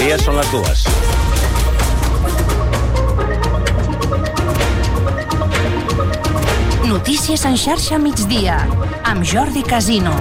migdia, són les 2. Notícies en xarxa migdia, amb Jordi Casino.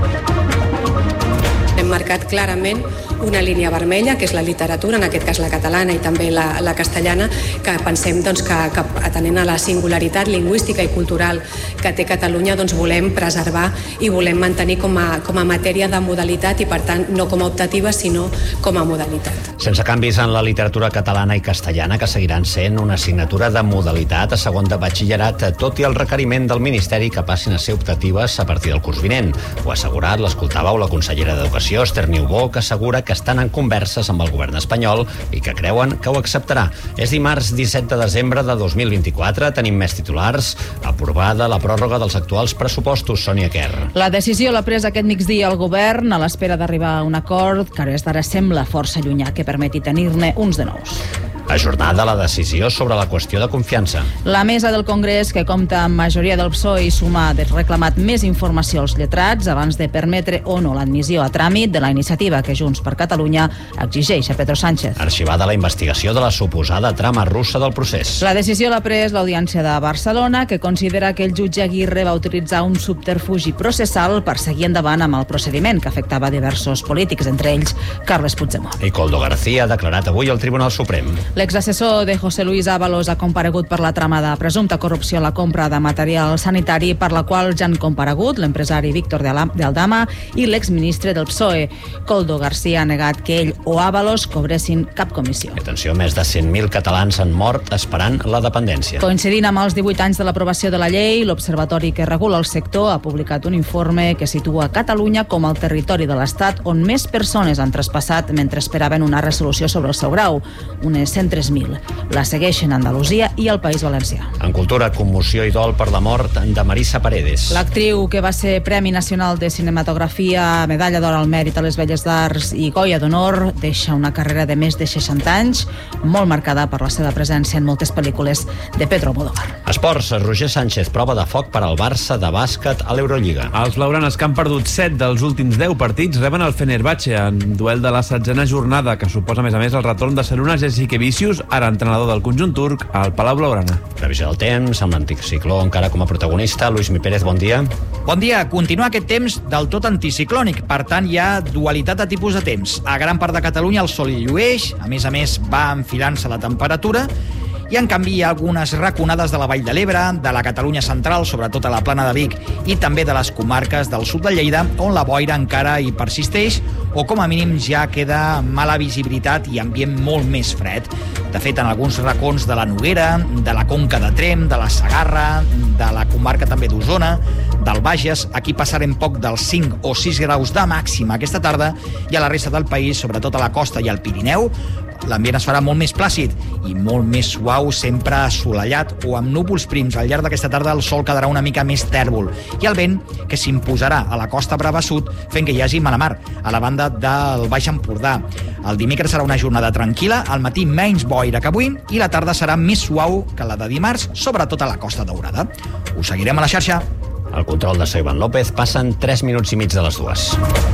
Hem marcat clarament una línia vermella, que és la literatura, en aquest cas la catalana i també la castellana, que pensem que atenent a la singularitat lingüística i cultural que té Catalunya, volem preservar i volem mantenir com a matèria de modalitat i, per tant, no com a optativa, sinó com a modalitat. Sense canvis en la literatura catalana i castellana, que seguiran sent una assignatura de modalitat a segon de batxillerat, tot i el requeriment del Ministeri que passin a ser optatives a partir del curs vinent. Ho ha assegurat, l'escoltàveu, la consellera d'Educació, Esther Niubó, que assegura que estan en converses amb el govern espanyol i que creuen que ho acceptarà. És dimarts 17 de desembre de 2024, tenim més titulars. Aprovada la pròrroga dels actuals pressupostos, Sònia Quer. La decisió l'ha pres aquest migdia el govern a l'espera d'arribar a un acord que ara sembla força llunyà, que permeti tenir-ne uns de nous. Ajornada la decisió sobre la qüestió de confiança. La mesa del Congrés, que compta amb majoria del PSOE i Sumar, ha reclamat més informació als lletrats abans de permetre o no l'admissió a tràmit de la iniciativa que Junts per Catalunya exigeix a Pedro Sánchez. Arxivada la investigació de la suposada trama russa del procés. La decisió l'ha pres l'Audiència de Barcelona, que considera que el jutge Aguirre va utilitzar un subterfugi processal per seguir endavant amb el procediment que afectava diversos polítics, entre ells Carles Puigdemont. I Koldo García ha declarat avui al Tribunal Suprem. L'exassessor de José Luis Ábalos ha comparegut per la trama de presumpta corrupció a la compra de material sanitari, per la qual ja han comparegut l'empresari Víctor de Aldama i l'exministre del PSOE. Koldo García ha negat que ell o Ábalos cobressin cap comissió. Atenció, més de 100.000 catalans han mort esperant la dependència. Coincidint amb els 18 anys de l'aprovació de la llei, l'Observatori que regula el sector ha publicat un informe que situa Catalunya com el territori de l'Estat on més persones han traspassat mentre esperaven una resolució sobre el seu grau. Unes 103.000. La segueixen Andalusia i el País Valencià. En cultura, commoció i dol per la mort de Marisa Paredes. L'actriu, que va ser Premi Nacional de Cinematografia, Medalla d'Or al Mèrit a les Belles Arts i Goya d'Honor, deixa una carrera de més de 60 anys, molt marcada per la seva presència en moltes pel·lícules de Pedro Almodóvar. Esports, Roger Sánchez, prova de foc per al Barça de bàsquet a l'Eurolliga. Els blaugranes, que han perdut 7 dels últims 10 partits, reben el Fenerbahçe en duel de la 16a jornada, que suposa, a més, el retorn de ser un exercici que Vinícius, ara entrenador del conjunt turc, al Palau Blaugrana. Previsió del temps, amb l'antic cicló encara com a protagonista. Luis Mi Pérez, bon dia. Bon dia. Continua aquest temps del tot anticiclònic, per tant hi ha dualitat de tipus de temps. A gran part de Catalunya el sol hi llueix, a més va enfilant-se la temperatura, i en canvi hi ha algunes raconades de la Vall de l'Ebre, de la Catalunya central, sobretot a la Plana de Vic, i també de les comarques del sud de Lleida, on la boira encara hi persisteix, o com a mínim ja queda mala visibilitat i ambient molt més fred. De fet, en alguns racons de la Noguera, de la Conca de Tremp, de la Segarra, de la comarca també d'Osona, del Bages, aquí passarem poc dels 5 o 6 graus de màxima aquesta tarda, i a la resta del país, sobretot a la costa i al Pirineu, l'ambient es farà molt més plàcid i molt més suau, sempre assolellat o amb núvols prims. Al llarg d'aquesta tarda el sol quedarà una mica més tèrbol i el vent, que s'imposarà a la costa brava sud, fent que hi hagi mala mar a la banda del Baix Empordà. El dimecres serà una jornada tranquil·la, al matí menys boira que avui i la tarda serà més suau que la de dimarts, sobretot a la Costa Daurada. Us seguirem a la xarxa. El control de Soy Iván López, passen 3 minuts i mig de les 2.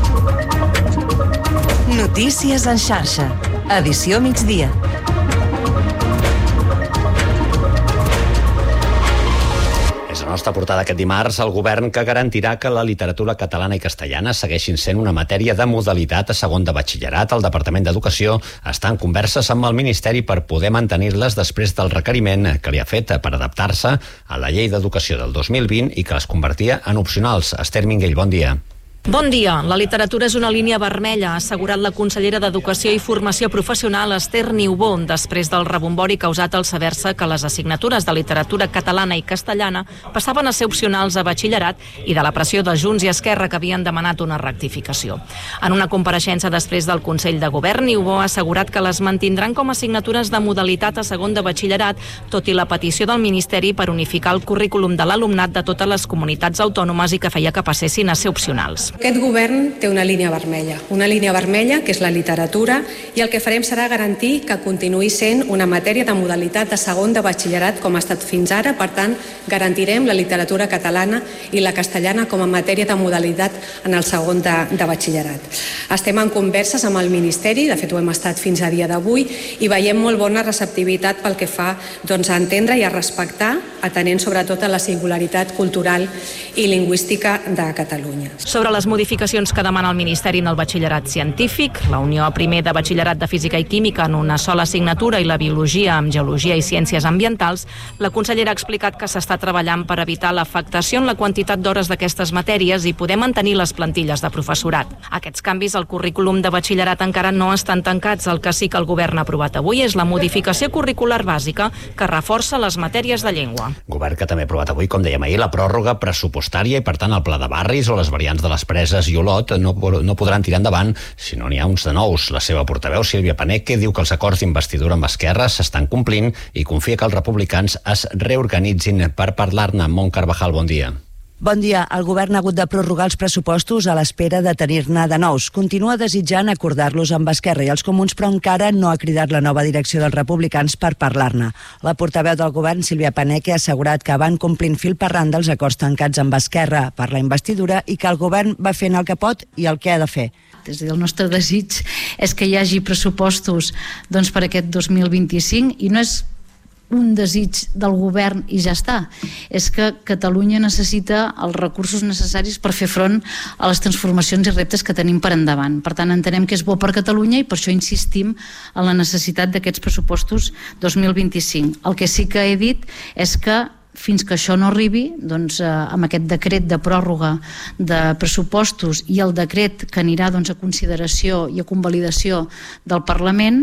Notícies en xarxa. Edició migdia. És la nostra portada aquest dimarts, el govern que garantirà que la literatura catalana i castellana segueixin sent una matèria de modalitat a segon de batxillerat. El Departament d'Educació està en converses amb el Ministeri per poder mantenir-les després del requeriment que li ha fet per adaptar-se a la Llei d'Educació del 2020 i que les convertia en opcionals. Esther Minguell, bon dia. Bon dia. La literatura és una línia vermella, ha assegurat la consellera d'Educació i Formació Professional, Esther Niubó, després del rebombori causat al saber-se que les assignatures de literatura catalana i castellana passaven a ser opcionals a batxillerat i de la pressió de Junts i Esquerra, que havien demanat una rectificació. En una compareixença després del Consell de Govern, Niubó ha assegurat que les mantindran com a assignatures de modalitat a segon de batxillerat, tot i la petició del Ministeri per unificar el currículum de l'alumnat de totes les comunitats autònomes i que feia que passessin a ser opcionals. Aquest govern té una línia vermella que és la literatura, i el que farem serà garantir que continuï sent una matèria de modalitat de segon de batxillerat com ha estat fins ara. Per tant, garantirem la literatura catalana i la castellana com a matèria de modalitat en el segon de batxillerat. Estem en converses amb el Ministeri, de fet ho hem estat fins a dia d'avui, i veiem molt bona receptivitat pel que fa a entendre i a respectar, atenent sobretot a la singularitat cultural i lingüística de Catalunya. Sobre les modificacions que demana el Ministeri en el batxillerat científic, la unió primer de batxillerat de Física i Química en una sola assignatura i la biologia amb Geologia i Ciències Ambientals, la consellera ha explicat que s'està treballant per evitar l'afectació en la quantitat d'hores d'aquestes matèries i poder mantenir les plantilles de professorat. Aquests canvis al currículum de batxillerat encara no estan tancats. El que sí que el govern ha aprovat avui és la modificació curricular bàsica que reforça les matèries de llengua. Govern que també ha aprovat avui, com dèiem ahir, la pròrroga pressupostària i, per tant, el pla de barris o les variants de les Preses i Olot no podran tirar endavant si no n'hi ha uns de nous. La seva portaveu, Sílvia Paneque, diu que els acords d'investidura amb Esquerra s'estan complint i confia que els republicans es reorganitzin per parlar-ne. Mont Carvajal, bon dia. Bon dia. El govern ha hagut de prorrogar els pressupostos a l'espera de tenir-ne de nous. Continua desitjant acordar-los amb Esquerra i els comuns, però encara no ha cridat la nova direcció dels republicans per parlar-ne. La portaveu del govern, Sílvia Paneque, ha assegurat que van complint fil per randa els acords tancats amb Esquerra per la investidura i que el govern va fent el que pot i el que ha de fer. És a dir, el nostre desig és que hi hagi pressupostos per aquest 2025 i no és un desig del govern i ja està. És que Catalunya necessita els recursos necessaris per fer front a les transformacions i reptes que tenim per endavant. Per tant, entenem que és bo per Catalunya i per això insistim en la necessitat d'aquests pressupostos 2025. El que sí que he dit és que fins que això no arribi, amb aquest decret de pròrroga de pressupostos i el decret que anirà a consideració i a convalidació del Parlament,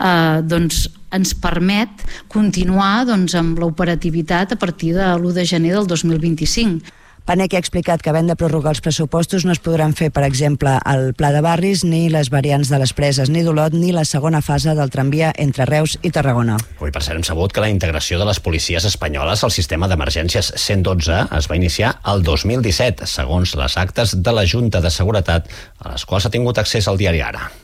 ens permet continuar amb l'operativitat a partir de l'1 de gener del 2025. Paneque ha explicat que havent de prorrogar els pressupostos no es podran fer, per exemple, el pla de barris, ni les variants de les Preses, ni d'Olot, ni la segona fase del tramvia entre Reus i Tarragona. Avui, per cert, hem sabut que la integració de les policies espanyoles al sistema d'emergències 112 es va iniciar el 2017, segons les actes de la Junta de Seguretat, a les quals ha tingut accés al diari Ara.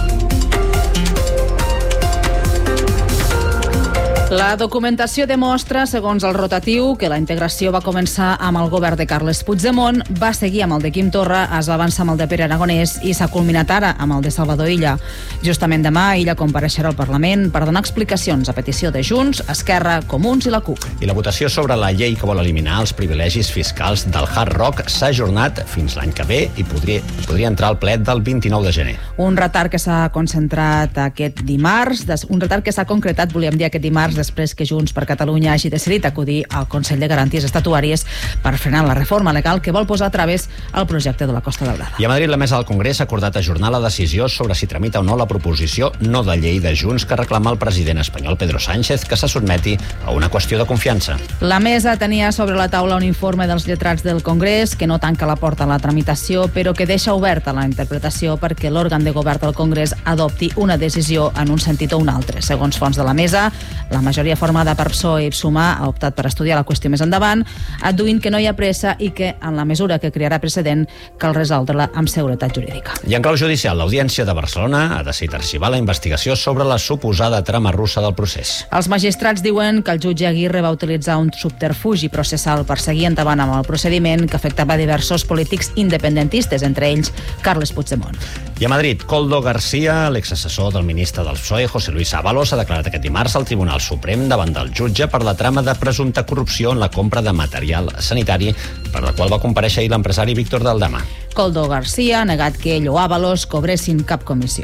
La documentació demostra, segons el rotatiu, que la integració va començar amb el govern de Carles Puigdemont, va seguir amb el de Quim Torra, es va avançar amb el de Pere Aragonès i s'ha culminat ara amb el de Salvador Illa. Justament demà Illa compareixerà al Parlament per donar explicacions a petició de Junts, Esquerra, Comuns i la CUP. I la votació sobre la llei que vol eliminar els privilegis fiscals del Hard Rock s'ha ajornat fins l'any que ve i podria entrar al ple del 29 de gener. Un retard que s'ha concentrat aquest dimarts, un retard que s'ha concretat, volíem dir, aquest dimarts, després que Junts per Catalunya hagi decidit acudir al Consell de Garanties Estatutàries per frenar la reforma legal que vol posar a través el projecte de la Costa Daurada. I a Madrid la mesa del Congrés ha acordat ajornar la decisió sobre si tramita o no la proposició no de llei de Junts que reclama el president espanyol Pedro Sánchez que se sotmeti a una qüestió de confiança. La mesa tenia sobre la taula un informe dels lletrats del Congrés que no tanca la porta a la tramitació, però que deixa oberta la interpretació perquè l'òrgan de govern del Congrés adopti una decisió en un sentit o un altre. Segons fonts de la mesa, la majoria formada per PSOE i Sumar ha optat per estudiar la qüestió més endavant, adduint que no hi ha pressa i que, en la mesura que crearà precedent, cal resoldre-la amb seguretat jurídica. I en clau judicial, l'Audiència de Barcelona ha decidit arxivar la investigació sobre la suposada trama russa del procés. Els magistrats diuen que el jutge Aguirre va utilitzar un subterfugi processal per seguir endavant amb el procediment que afectava diversos polítics independentistes, entre ells Carles Puigdemont. I a Madrid, Koldo García, l'exassessor del ministre del PSOE, José Luis Ábalos, ha declarat aquest dimarts al Tribunal Suprem davant del jutge per la trama de presumpta corrupció en la compra de material sanitari per la qual va comparèixer ahir l'empresari Víctor Daldama. Koldo García ha negat que ell o Ábalos cobressin cap comissió.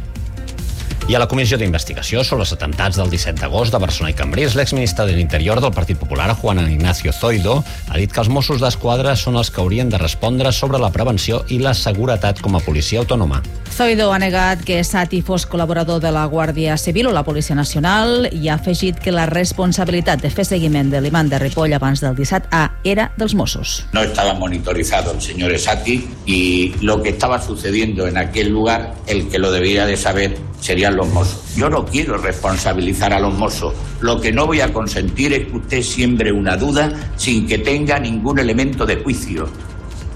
I a la comissió d'investigació sobre els atemptats del 17 d'agost de Barcelona i Cambrils, l'exministre de l'Interior del Partit Popular, Juan Ignacio Zoido, ha dit que els Mossos d'Esquadra són els que haurien de respondre sobre la prevenció i la seguretat com a policia autònoma. Zoido ha negat que Sati fos col·laborador de la Guàrdia Civil o la Policia Nacional i ha afegit que la responsabilitat de fer seguiment de l'imam de Ripoll abans del 17A era dels Mossos. No estaba monitorizado el señor Sati y lo que estaba sucediendo en aquel lugar, el que lo debería de saber serían los Mossos. Yo no quiero responsabilizar a los Mossos. Lo que no voy a consentir es que usted siembre una duda sin que tenga ningún elemento de juicio.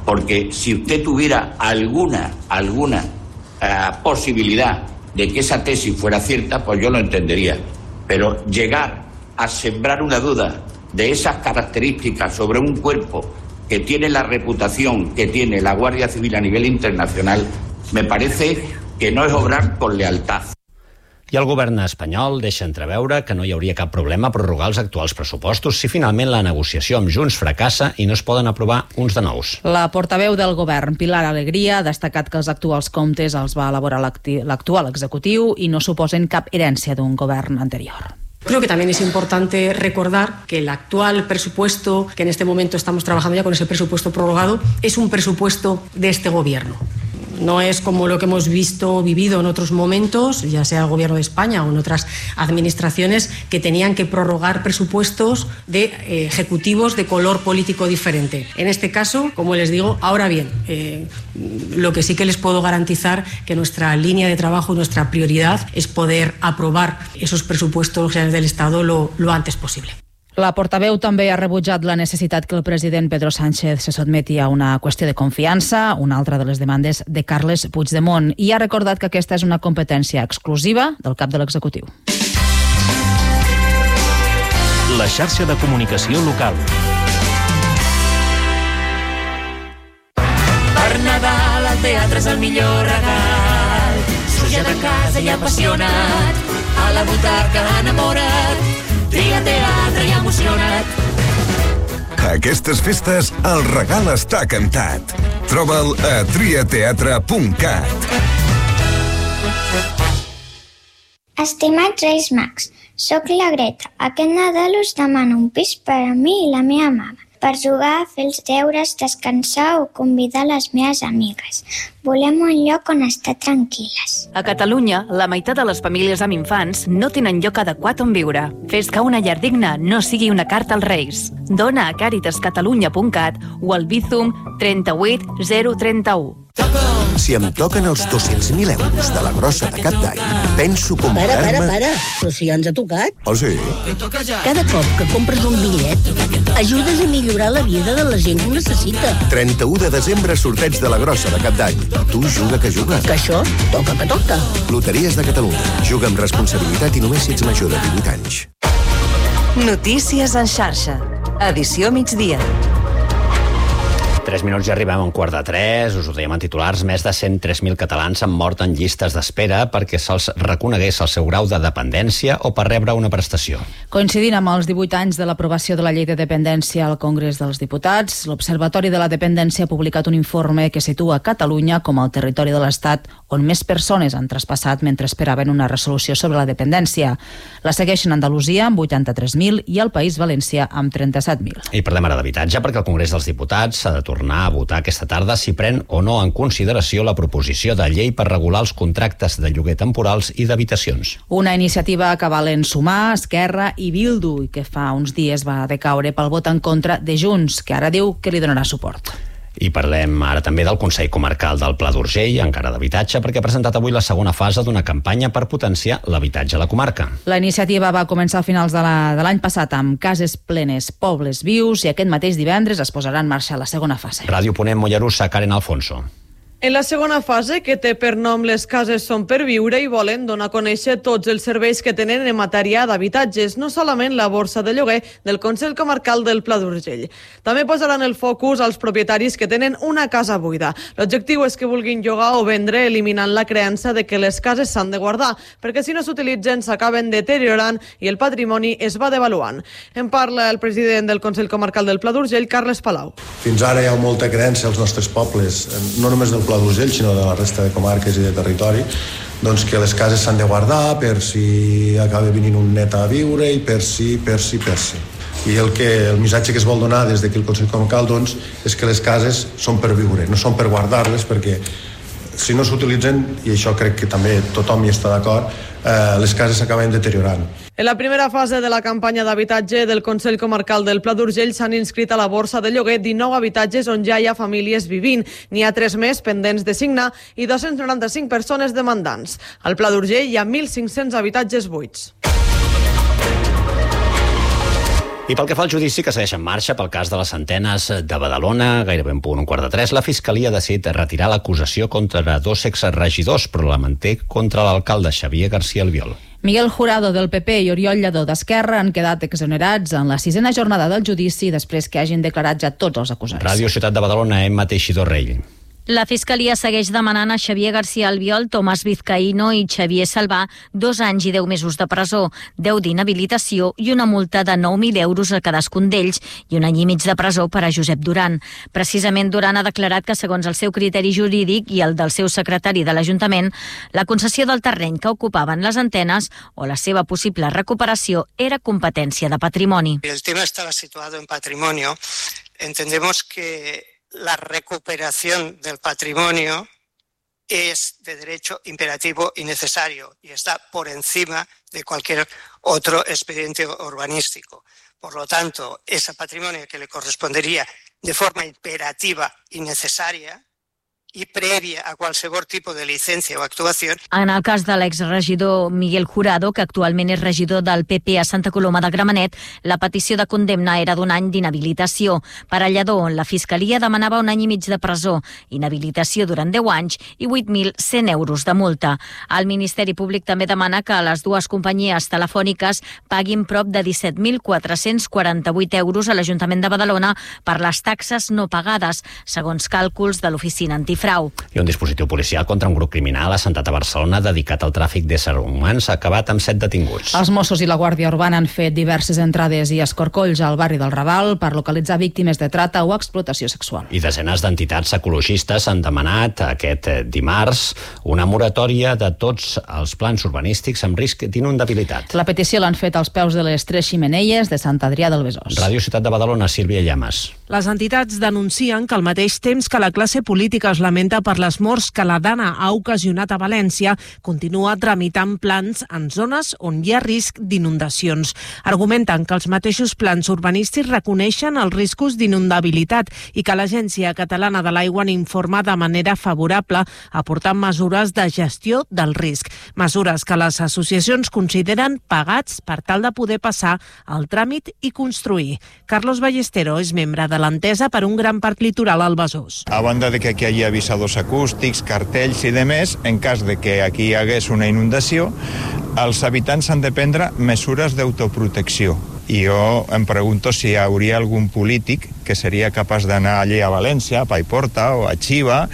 porque si usted tuviera alguna posibilidad de que esa tesis fuera cierta, pues yo lo entendería. Pero llegar a sembrar una duda de esas características sobre un cuerpo que tiene la reputación que tiene la Guardia Civil a nivel internacional, me parece que no es obrar con lealtad. I el govern espanyol deixa entreveure que no hi hauria cap problema a prorrogar els actuals pressupostos si finalment la negociació amb Junts fracassa i no es poden aprovar uns de nous. La portaveu del govern, Pilar Alegría, ha destacat que els actuals comptes els va elaborar l'actual executiu i no suposen cap herència d'un govern anterior. Creo que también es importante recordar que el actual presupuesto, que en este momento estamos trabajando ya con ese presupuesto prorrogado, es un presupuesto de este gobierno. No es como lo que hemos vivido en otros momentos, ya sea el Gobierno de España o en otras administraciones, que tenían que prorrogar presupuestos de ejecutivos de color político diferente. En este caso, como les digo, ahora bien, lo que sí que les puedo garantizar que nuestra línea de trabajo y nuestra prioridad es poder aprobar esos presupuestos generales del Estado lo antes posible. La portaveu també ha rebutjat la necessitat que el president Pedro Sánchez se sotmeti a una qüestió de confiança, una altra de les demandes de Carles Puigdemont, i ha recordat que aquesta és una competència exclusiva del cap de l'executiu. La xarxa de comunicació local. Per Nadal el teatre és el millor regal. Suja de casa i apassionat, a la butaca enamorat, tria teatre i emocionat. Aquestes festes el regal està cantat. Troba'l a triateatre.cat. Estimats Reis Mags, soc la Greta. Aquest Nadal us demano un pis per a mi i la meva mama, per jugar, fer els deures, descansar o convidar les meves amigues. Volem un lloc on estar tranquil·les. A Catalunya, la meitat de les famílies amb infants no tenen lloc adequat on viure. Fes que una llar digna no sigui una carta als Reis. Dona a caritascatalunya.cat o al Bizum 38 031. Si em toquen els 200.000 euros de la grossa de cap d'any, penso comprar-me... Para, però si ja ens ha tocat. Oh, sí? Cada cop que compres un bitllet, ajudes a millorar la vida de la gent que ho necessita. 31 de desembre, sorteig de la grossa de cap d'any. Tu juga que juga. Que això toca que toca. Loteries de Catalunya. Juga amb responsabilitat i només si ets major de 18 anys. Notícies en xarxa. Edició migdia. 3 minuts i arribem a 2:45. Us ho dèiem en titulars, més de 103.000 catalans han mort en llistes d'espera perquè se'ls reconegués el seu grau de dependència o per rebre una prestació. Coincidint amb els 18 anys de l'aprovació de la llei de dependència al Congrés dels Diputats, l'Observatori de la Dependència ha publicat un informe que situa Catalunya com el territori de l'Estat on més persones han traspassat mentre esperaven una resolució sobre la dependència. La segueixen Andalusia amb 83.000 i el País Valencià amb 37.000. I parlem ara d'habitatge perquè el Congrés dels Diputats s'ha de tornar a votar aquesta tarda si pren o no en consideració la proposició de llei per regular els contractes de lloguer temporals i d'habitacions. Una iniciativa que valen Sumar, Esquerra i Bildu i que fa uns dies va decaure pel vot en contra de Junts, que ara diu que li donarà suport. I parlem ara també del Consell Comarcal del Pla d'Urgell, encara d'habitatge, perquè ha presentat avui la segona fase d'una campanya per potenciar l'habitatge a la comarca. La iniciativa va començar a finals de l'any passat amb cases plenes, pobles vius, i aquest mateix divendres es posarà en marxa la segona fase. Ràdio Ponent, Mollerussa, Karen Alfonso. En la segona fase, que té per nom Les cases són per viure, i volen donar a conèixer tots els serveis que tenen en matèria d'habitatges, no solament la borsa de lloguer del Consell Comarcal del Pla d'Urgell. També posaran el focus als propietaris que tenen una casa buida. L'objectiu és que vulguin llogar o vendre, eliminant la creença de que les cases s'han de guardar, perquè si no s'utilitzen s'acaben deteriorant i el patrimoni es va devaluant. En parla el president del Consell Comarcal del Pla d'Urgell, Carles Palau. Fins ara hi ha molta creença als nostres pobles, no només del Pla d'Urgell, sinó de la resta de comarques i de territori, doncs que les cases s'han de guardar per si acaba venint un net a viure i per si. I el missatge que es vol donar des d'aquí el Consell Comarcal doncs, és que les cases són per viure, no són per guardar-les, perquè si no s'utilitzen, i això crec que també tothom hi està d'acord, les cases s'acaben deteriorant. En la primera fase de la campanya d'habitatge del Consell Comarcal del Pla d'Urgell s'han inscrit a la borsa de lloguer 19 habitatges on ja hi ha famílies vivint. N'hi ha 3 més pendents de signar i 295 persones demandants. Al Pla d'Urgell hi ha 1.500 habitatges buits. I pel que fa al judici que segueix en marxa pel cas de les antenes de Badalona, gairebé en punt 2:45, la Fiscalia ha decidit retirar l'acusació contra 2 exregidors, però la manté contra l'alcalde Xavier García Albiol. Miguel Jurado del PP i Oriol Lladó d'Esquerra han quedat exonerats en la 6a jornada del judici després que hagin declarat ja tots els acusats. Ràdio Ciutat de Badalona, Emma Teixidor Rell. La Fiscalia segueix demanant a Xavier García Albiol, Tomàs Vizcaíno i Xavier Salvà 2 anys i 10 mesos de presó, 10 d'inhabilitació i una multa de 9.000 euros a cadascun d'ells i 1 any i mig de presó per a Josep Duran. Precisament Duran ha declarat que, segons el seu criteri jurídic i el del seu secretari de l'Ajuntament, la concessió del terreny que ocupaven les antenes o la seva possible recuperació era competència de patrimoni. El tema estava situado en patrimonio. Entendemos que la recuperación del patrimonio es de derecho imperativo y necesario y está por encima de cualquier otro expediente urbanístico. Por lo tanto, ese patrimonio que le correspondería de forma imperativa y necesaria i prèvia a qualsevol tipus de llicència o actuació. En el cas de l'exregidor Miguel Jurado, que actualment és regidor del PP a Santa Coloma de Gramenet, la petició de condemna era d'1 any d'inhabilitació. Per a Lladó, la Fiscalia demanava 1 any i mig de presó, inhabilitació durant 10 anys i 8.100 euros de multa. El Ministeri Públic també demana que les dues companyies telefòniques paguin prop de 17.448 euros a l'Ajuntament de Badalona per les taxes no pagades, segons càlculs de l'Oficina Antifrau. I un dispositiu policial contra un grup criminal assentat a Barcelona dedicat al tràfic d'éssers humans ha acabat amb 7 detinguts. Els Mossos i la Guàrdia Urbana han fet diverses entrades i escorcolls al barri del Raval per localitzar víctimes de trata o explotació sexual. I desenes d'entitats ecologistes han demanat aquest dimarts una moratòria de tots els plans urbanístics amb risc d'inundabilitat. La petició l'han fet als peus de les 3 xemeneies de Sant Adrià del Besòs. Ràdio Ciutat de Badalona, Sílvia Llamas. Les entitats denuncien que al mateix temps que la classe política es lamenta per les morts que la Dana ha ocasionat a València, continua tramitant plans en zones on hi ha risc d'inundacions. Argumenten que els mateixos plans urbanístics reconeixen els riscos d'inundabilitat i que l'Agència Catalana de l'Aigua n'informa de manera favorable, aportant mesures de gestió del risc. Mesures que les associacions consideren pagats per tal de poder passar el tràmit i construir. Carlos Ballestero és membre de l'Entesa per un gran parc litoral al Besòs. A banda de que aquí hi ha avisadors acústics, cartells i demés, en cas de que aquí hi hagués una inundació, els habitants han de prendre mesures d'autoprotecció. I jo em pregunto si hi hauria algun polític que seria capaç d'anar allí a València, a Paiporta o a Xiva,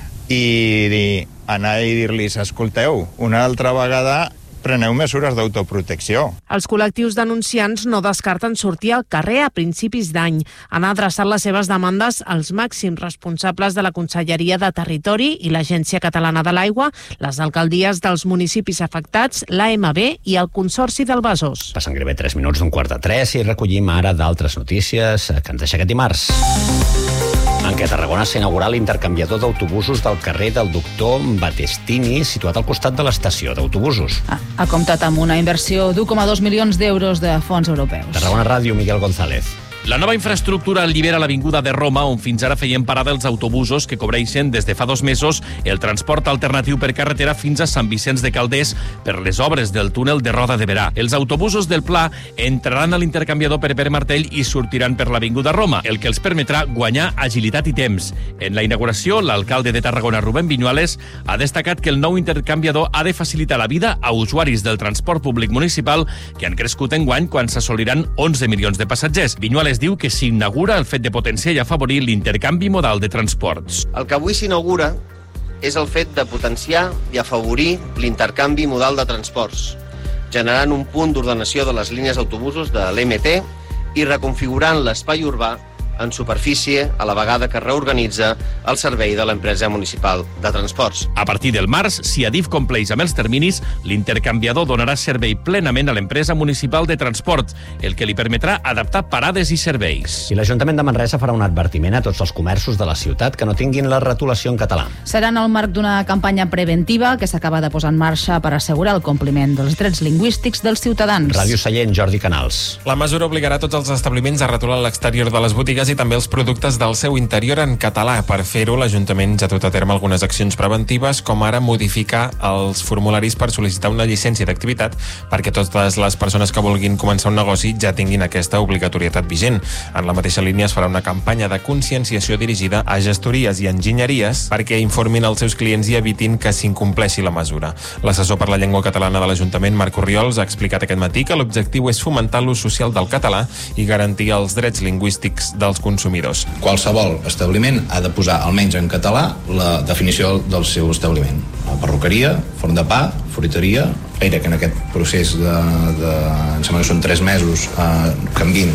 i anar i dir-los, escolteu, una altra vegada preneu mesures d'autoprotecció. Els col·lectius denunciants no descarten sortir al carrer a principis d'any. Han adreçat les seves demandes als màxims responsables de la Conselleria de Territori i l'Agència Catalana de l'Aigua, les alcaldies dels municipis afectats, l'AMB i el Consorci del Besòs. Passen gairebé 3 minuts d'2:45 i recollim ara d'altres notícies que ens deixa aquest dimarts. En què a Tarragona s'ha inaugurat l'intercanviador d'autobusos del carrer del Doctor Battestini, situat al costat de l'estació d'autobusos. Ha comptat amb una inversió d'1,2 milions d'euros de fons europeus. Tarragona Ràdio, Miguel González. La nova infraestructura allibera l'Avinguda de Roma, on fins ara feien parada els autobusos que cobreixen des de fa 2 mesos el transport alternatiu per carretera fins a Sant Vicenç de Calders per les obres del túnel de Roda de Berà. Els autobusos del Pla entraran a l'intercanviador per Pere Martell i sortiran per l'Avinguda Roma, el que els permetrà guanyar agilitat i temps. En la inauguració, l'alcalde de Tarragona, Rubén Viñuales, ha destacat que el nou intercanviador ha de facilitar la vida a usuaris del transport públic municipal que han crescut enguany quan s'assoliran 11 milions de passatgers. Viñuales diu que s'inaugura el fet de potenciar i afavorir l'intercanvi modal de transports. El que avui s'inaugura és el fet de potenciar i afavorir l'intercanvi modal de transports, generant un punt d'ordenació de les línies d'autobusos de l'MT i reconfigurant l'espai urbà en superfície a la vegada que reorganitza el servei de l'empresa municipal de transports. A partir del març, si Adif compleix amb els terminis, l'intercanviador donarà servei plenament a l'empresa municipal de transport, el que li permetrà adaptar parades i serveis. I l'Ajuntament de Manresa farà un advertiment a tots els comerços de la ciutat que no tinguin la retolació en català. Serà en el marc d'una campanya preventiva que s'acaba de posar en marxa per assegurar el compliment dels drets lingüístics dels ciutadans. Ràdio Sallent, Jordi Canals. La mesura obligarà tots els establiments a retolar l'exterior de les botigues vies i també els productes del seu interior en català. Per fer-ho, l'Ajuntament ja ha dut a terme algunes accions preventives, com ara modificar els formularis per sol·licitar una llicència d'activitat perquè totes les persones que vulguin començar un negoci ja tinguin aquesta obligatorietat vigent. En la mateixa línia es farà una campanya de conscienciació dirigida a gestories i enginyeries perquè informin els seus clients i evitin que s'incompleixi la mesura. L'assessor per la llengua catalana de l'Ajuntament, Marc Orriols, ha explicat aquest matí que l'objectiu és fomentar l'ús social del català i garantir els drets lingüístics dels consumidors. Qualsevol establiment ha de posar, almenys en català, la definició del seu establiment. Perruqueria, forn de pa, fruiteria. Espera que en aquest procés em sembla que són 3 mesos, canvin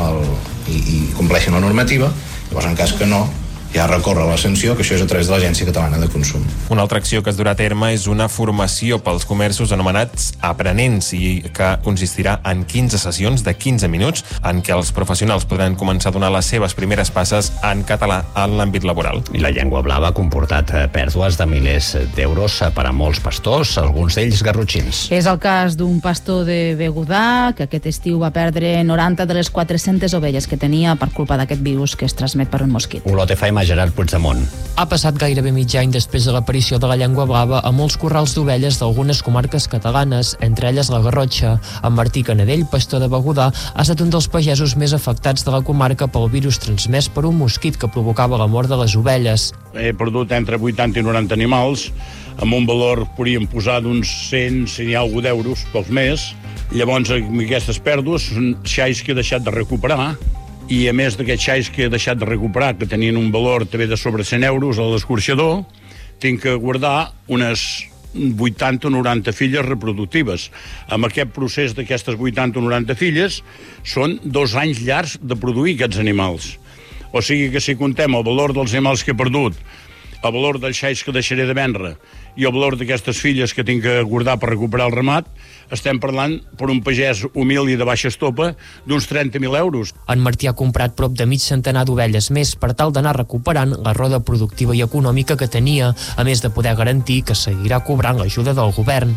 i compleixin la normativa. Llavors, en cas que no, ja recorre la sanció, que això és a través de l'Agència Catalana de Consum. Una altra acció que es durà a terme és una formació pels comerços anomenats aprenents i que consistirà en 15 sessions de 15 minuts en què els professionals podran començar a donar les seves primeres passes en català en l'àmbit laboral. I la llengua blava ha comportat pèrdues de milers d'euros per a molts pastors, alguns d'ells garrotxins. És el cas d'un pastor de Begudà que aquest estiu va perdre 90 de les 400 ovelles que tenia per culpa d'aquest virus que es transmet per un mosquit. Olot FM, Gerard Puigdemont. Ha passat gairebé mig any després de l'aparició de la llengua blava a molts corrals d'ovelles d'algunes comarques catalanes, entre elles la Garrotxa. En Martí Canadell, pastor de Begudà, ha estat un dels pagesos més afectats de la comarca pel virus transmès per un mosquit que provocava la mort de les ovelles. He perdut entre 80 i 90 animals, amb un valor, podríem posar, d'uns 100 i alguna d'euros pels mes. Llavors, aquestes pèrdues són xais que he deixat de recuperar, i a més d'aquests xais que he deixat de recuperar, que tenien un valor també de sobre 100 euros a l'escorxador, tinc que guardar unes 80 o 90 filles reproductives. Amb aquest procés d'aquestes 80 o 90 filles són 2 anys llargs de produir aquests animals. O sigui que si contem el valor dels animals que he perdut, el valor dels xais que deixaré de vendre i el valor d'aquestes filles que tinc que guardar per recuperar el ramat, estem parlant, per un pagès humil i de baixa estopa, d'uns 30.000 euros. En Martí ha comprat prop de mig centenar d'ovelles més per tal d'anar recuperant la roda productiva i econòmica que tenia, a més de poder garantir que seguirà cobrant l'ajuda del govern.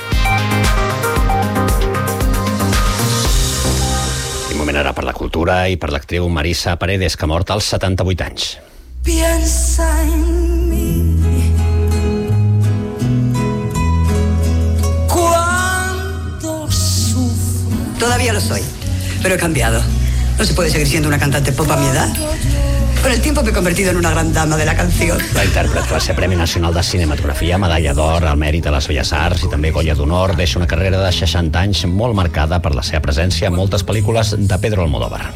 I moment ara per la cultura i per l'actriu Marisa Paredes, que ha mort als 78 anys. Piensa en mí. Cuando sufro. Todavía lo soy, pero he cambiado. No se puede seguir siendo una cantante pop a mi edad. Con el tiempo me he convertido en una gran dama de la canción. La intèrpret va ser Premi Nacional de Cinematografia, Medalla d'Or al Mèrit a les Belles Arts i també Goya d'Honor. Deixa una carrera de 60 anys molt marcada per la seva presència en moltes pel·lícules de Pedro Almodóvar.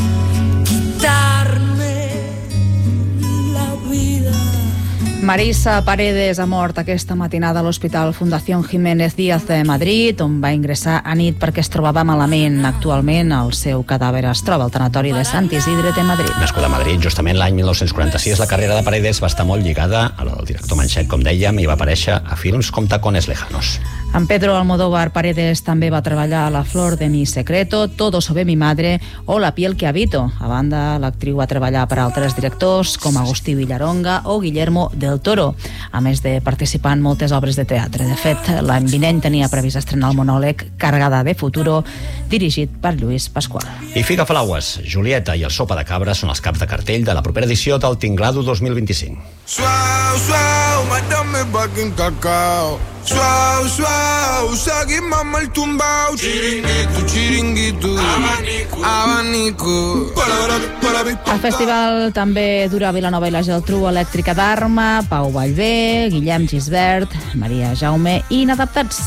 Marisa Paredes ha mort aquesta matinada a l'Hospital Fundación Jiménez Díaz de Madrid, on va ingressar a nit perquè es trobava malament. Actualment el seu cadàver es troba al tanatori de Sant Isidre de Madrid. Nascuda a Madrid justament l'any 1946, la carrera de Paredes va estar molt lligada a la del director Manxet, com dèiem, i va aparèixer a films com Tacones Lejanos. En Pedro Almodóvar Paredes també va treballar a La flor de mi secreto, Todo sobre mi madre o La piel que habito. A banda, l'actriu va treballar per altres directors com Agustí Villaronga o Guillermo del Toro, a més de participar en moltes obres de teatre. De fet, l'any vinent tenia previst estrenar el monòleg Cargada de futuro, dirigit per Lluís Pasqual. I Figaflaues, Julieta i el Sopa de Cabra són els caps de cartell de la propera edició del Tinglado 2025. Suau, suau, mátame pa' que cacao. Suau, suau, seguimos el tumbao. Chiringuito, chiringuito, abanico, abanico. El festival també dura a Vilanova i la Geltrú, Elèctrica d'Arma, Pau Vallvé, Guillem Gisbert, Maria Jaume i Inadaptats.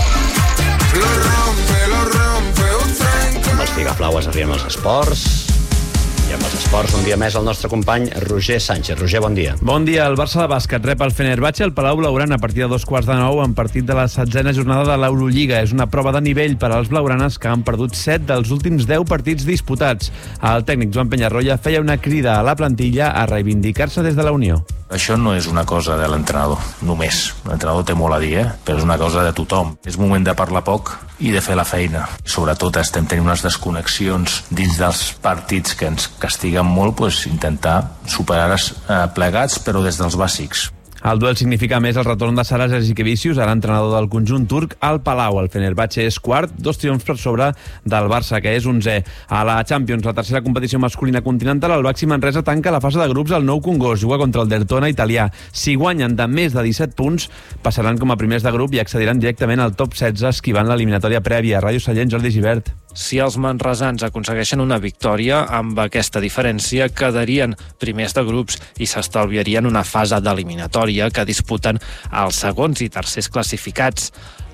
Amb els Figaflaues arribem als esports. I amb els esports, un dia més, el nostre company Roger Sánchez. Roger, bon dia. Bon dia. El Barça de bàsquet rep el Fenerbahçe al Palau Blaugrana a partir de 2:15 en partit de la 16a jornada de l'Eurolliga. És una prova de nivell per als blaugranes que han perdut 7 dels últims 10 partits disputats. El tècnic Joan Peñarroya feia una crida a la plantilla a reivindicar-se des de la Unió. Això no és una cosa de l'entrenador, només. L'entrenador té molt a dir, però és una cosa de tothom. És moment de parlar poc i de fer la feina. Sobretot estem tenint unes desconnexions dins dels partits que ens castiguen molt, intentar superar-les plegats, però des dels bàsics. El duel significa més el retorn de Saras Jasikevičius, ara entrenador del conjunt turc, al Palau. El Fenerbahçe és quart, 2 triomfs per sobre del Barça, que és 11è. A la Champions, la tercera competició masculina continental, el Baxi Manresa tanca la fase de grups al Nou Congost, juga contra el Derthona italià. Si guanyen de més de 17 punts, passaran com a primers de grup i accediran directament al top 16, esquivant l'eliminatòria prèvia. Ràdio Sallent, Jordi Givert. Si els manresans aconsegueixen una victòria, amb aquesta diferència quedarien primers de grups i s'estalviarien una fase d'eliminatòria que disputen els segons i tercers classificats.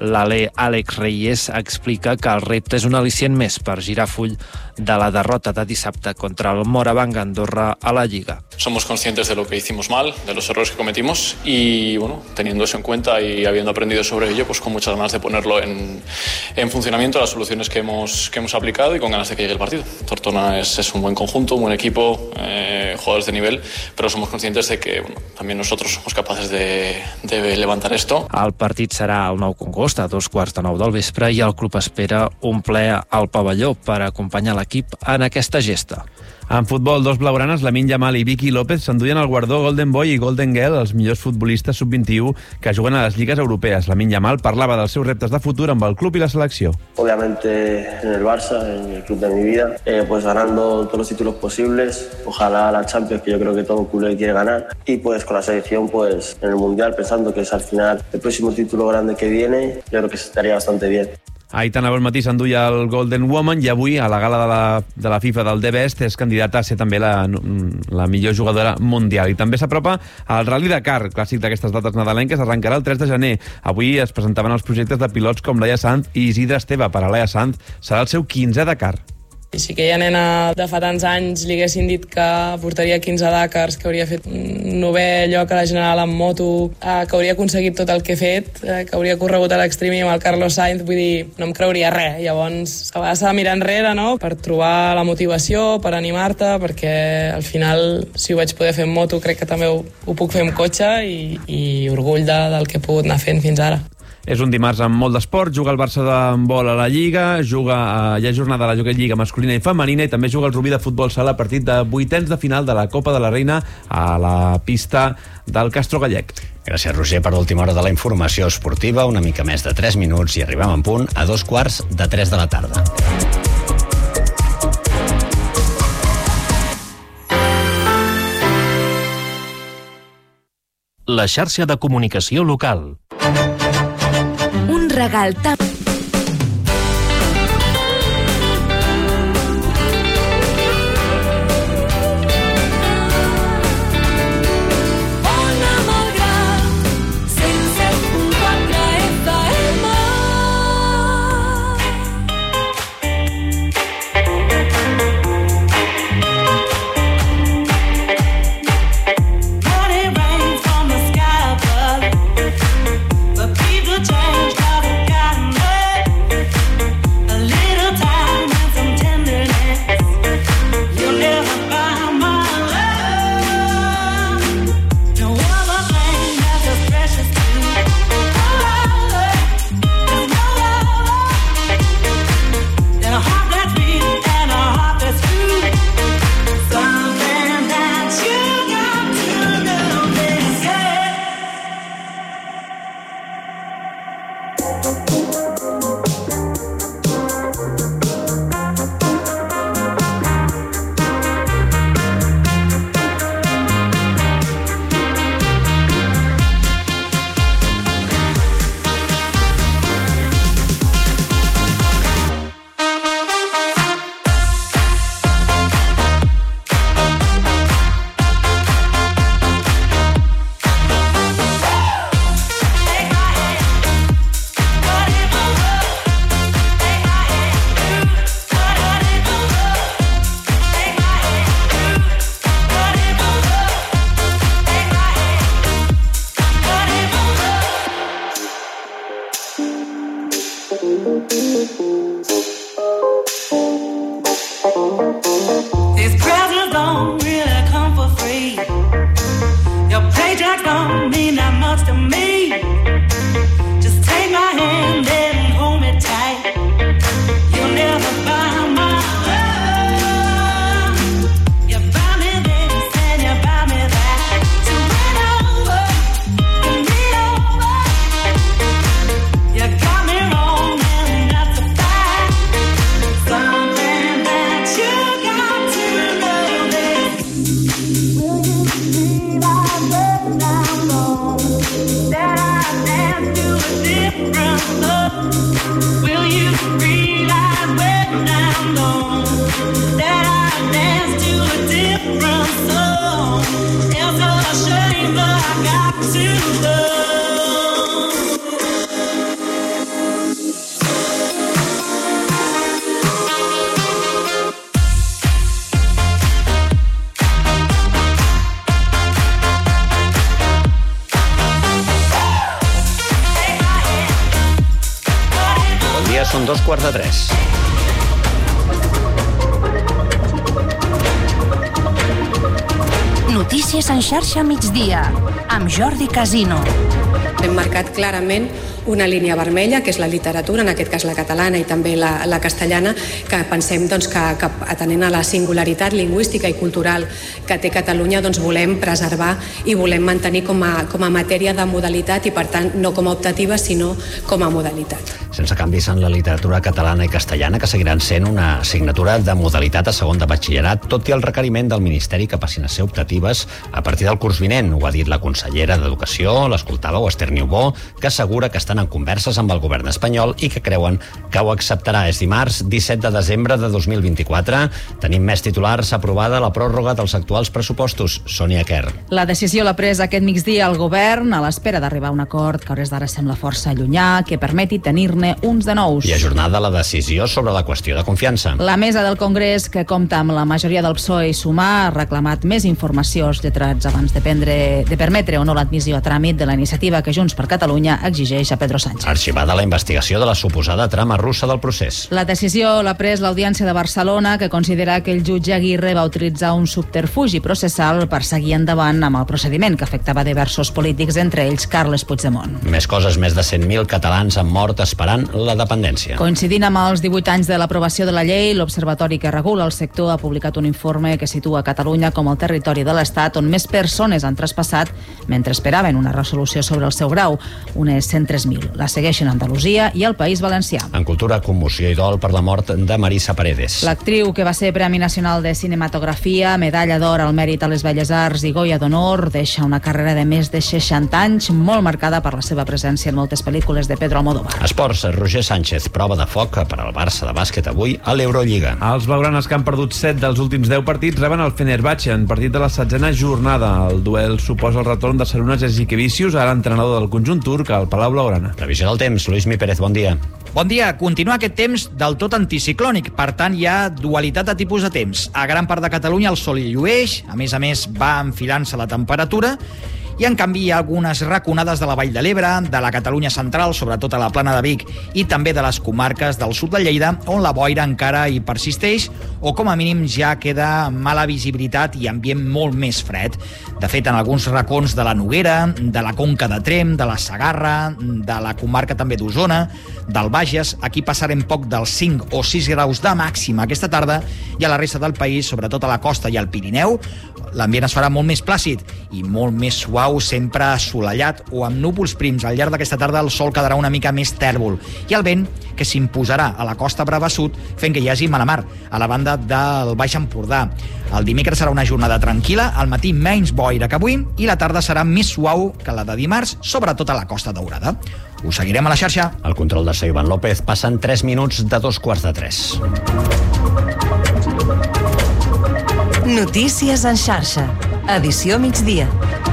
Àlex Reyes explica que el repte és un al·licient més per girar full de la derrota de dissabte contra el Moravang Andorra a la Lliga. Somos conscientes de lo que hicimos mal, de los errores que cometimos y, bueno, teniendo eso en cuenta y habiendo aprendido sobre ello, pues con muchas ganas de ponerlo en funcionamiento, las soluciones que hemos aplicado y con ganas de que llegue el partido. Tortona es un buen conjunto, un buen equipo, jugadores de nivel, pero somos conscientes de que, bueno, también nosotros somos capaces de levantar esto. El partit serà al Nou Congost a 2:45 del vespre i el club espera un ple al pavelló per acompanyar l'equip en aquesta gesta. En futbol, 2 blaugranes, Lamine Yamal i Vicky López, s'enduien el guardó Golden Boy i Golden Girl, els millors futbolistes sub-21 que juguen a les lligues europees. Lamine Yamal parlava dels seus reptes de futur amb el club i la selecció. Obviamente en el Barça, en el club de mi vida, pues ganando todos los títulos posibles, ojalá la Champions, que yo creo que todo culé quiere ganar, y pues con la selección pues en el Mundial, pensando que es al final el próximo título grande que viene, yo creo que estaría bastante bien. Aitana al matí s'enduia el Golden Woman i avui, a la gala de la FIFA del The Best, és candidata a ser també la millor jugadora mundial. I també s'apropa al Rally Dakar, clàssic d'aquestes dates nadalenques, arrencarà el 3 de gener. Avui es presentaven els projectes de pilots com Laia Sanz i Isidre Esteve. Per a Laia Sanz serà el seu 15è Dakar. I si aquella nena de fa tants anys li haguessin dit que portaria 15 Dakars, que hauria fet un 9è lloc a la General en moto, que hauria aconseguit tot el que he fet, que hauria corregut a l'extremi amb el Carlos Sainz, vull dir, no em creuria res. Llavors, a vegades s'ha de mirar enrere, no?, per trobar la motivació, per animar-te, perquè al final, si ho vaig poder fer en moto, crec que també ho puc fer amb cotxe i orgull del que he pogut anar fent fins ara. És un dimarts amb molt d'esport, juga el Barça de handbol a la Lliga, hi ha jornada a la Lliga masculina i femenina i també juga el Rubí de futbol sala a partit de 8ens de final de la Copa de la Reina a la pista del Castro Gallec. Gràcies, Roger, per l'última hora de la informació esportiva, una mica més de 3 minuts i arribem en punt a 2:45 de la tarda. La xarxa de comunicació local. Un regal tan... Change, 'cause it got no Són 2:15. Notícies en xarxa migdia, amb Jordi Casino. Hem marcat clarament una línia vermella, que és la literatura, en aquest cas la catalana i també la castellana, que pensem que atenent a la singularitat lingüística i cultural que té Catalunya, volem preservar i volem mantenir com a matèria de modalitat i, per tant, no com a optativa, sinó com a modalitat. Sense canvis en la literatura catalana i castellana, que seguiran sent una assignatura de modalitat a segon de batxillerat, tot i el requeriment del Ministeri que passin a ser optatives a partir del curs vinent. Ho ha dit la consellera d'Educació, l'escoltàveu, Esther Niubó, que assegura que estan en converses amb el govern espanyol i que creuen que ho acceptarà. És dimarts 17 de desembre de 2024. Tenim més titulars. Aprovada la pròrroga dels actuals pressupostos. Sònia Kerr. La decisió l'ha pres aquest migdia el govern a l'espera d'arribar a un acord que a hores d'ara sembla força llunyà, que permeti tenir-ne uns de nous. I ajornada la decisió sobre la qüestió de confiança. La mesa del Congrés, que compta amb la majoria del PSOE i Sumar, ha reclamat més informació als lletrats abans de permetre o no l'admissió a tràmit de la iniciativa que Junts per Catalunya exigeix a Pedro Sánchez. Arxivada la investigació de la suposada trama russa del procés. La decisió l'ha pres l'Audiència de Barcelona, que considera que el jutge Aguirre va utilitzar un subterfugi processal per seguir endavant amb el procediment que afectava diversos polítics, entre ells Carles Puigdemont. Més coses, més de 100.000 catalans han mort esperant la dependència. Coincidint amb els 18 anys de l'aprovació de la llei, l'Observatori que regula el sector ha publicat un informe que situa Catalunya com el territori de l'Estat on més persones han traspassat mentre esperaven una resolució sobre el seu grau, unes 103.000. La segueixen Andalusia i el País Valencià. En cultura, commoció i dol per la mort de Marisa Paredes. L'actriu, que va ser Premi Nacional de Cinematografia, Medalla d'Or al Mèrit a les Belles Arts i Goya d'Honor, deixa una carrera de més de 60 anys, molt marcada per la seva presència en moltes pel·lícules de Pedro Almodóvar. Esports, Roger Sánchez, prova de foc per al Barça de bàsquet avui a l'Eurolliga. Els blaugranes, que han perdut 7 dels últims 10 partits, reben el Fenerbahçe en partit de la 16a jornada. El duel suposa el retorn de Sarunas Jasikevičius, ara entrenador del conjunt turc, al Palau Blaugrana. Previsió del temps, Lluís Mi Pérez, bon dia. Bon dia. Continua aquest temps del tot anticiclònic, per tant hi ha dualitat de tipus de temps. A gran part de Catalunya el sol hi llueix, a més va enfilant-se la temperatura, i en canvi hi ha algunes raconades de la Vall de l'Ebre, de la Catalunya central, sobretot a la Plana de Vic, i també de les comarques del sud de Lleida, on la boira encara hi persisteix, o com a mínim ja queda mala visibilitat i ambient molt més fred. De fet, en alguns racons de la Noguera, de la Conca de Tremp, de la Segarra, de la comarca també d'Osona, del Bages, aquí passarem poc dels 5 o 6 graus de màxima aquesta tarda, i a la resta del país, sobretot a la costa i al Pirineu, l'ambient es farà molt més plàcid i molt més suau, sempre assolellat o amb núvols prims. Al llarg d'aquesta tarda el sol quedarà una mica més tèrbol i el vent, que s'imposarà a la costa brava sud, fent que hi hagi mala mar a la banda del Baix Empordà. El dimecres serà una jornada tranquil·la, al matí menys boira que avui, i la tarda serà més suau que la de dimarts, sobretot a la Costa Daurada. Us seguirem a la xarxa. El control de Ivan López. Passen 3 minuts de 2:15. Notícies en xarxa. Edició migdia.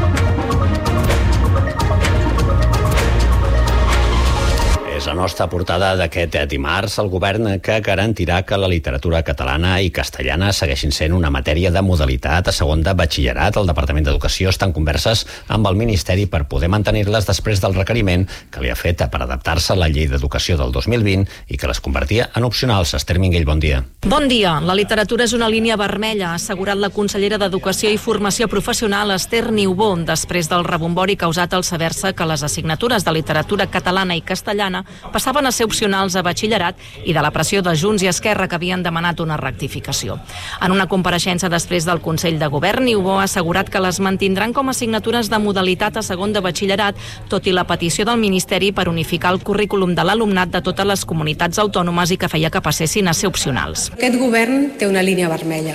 És la nostra portada d'aquest dimarts. El govern, que garantirà que la literatura catalana i castellana segueixin sent una matèria de modalitat a segon de batxillerat. El Departament d'Educació està en converses amb el Ministeri per poder mantenir-les després del requeriment que li ha fet per adaptar-se a la Llei d'Educació del 2020 i que les convertia en opcionals. Esther Minguell, bon dia. Bon dia. La literatura és una línia vermella, ha assegurat la consellera d'Educació i Formació Professional, Esther Niubó, després del rebombori causat al saber-se que les assignatures de literatura catalana i castellana passaven a ser opcionals a batxillerat i de la pressió de Junts i Esquerra que havien demanat una rectificació. En una compareixença després del Consell de Govern, Niubó ha assegurat que les mantindran com a assignatures de modalitat a segon de batxillerat, tot i la petició del Ministeri per unificar el currículum de l'alumnat de totes les comunitats autònomes i que feia que passessin a ser opcionals. Aquest govern té una línia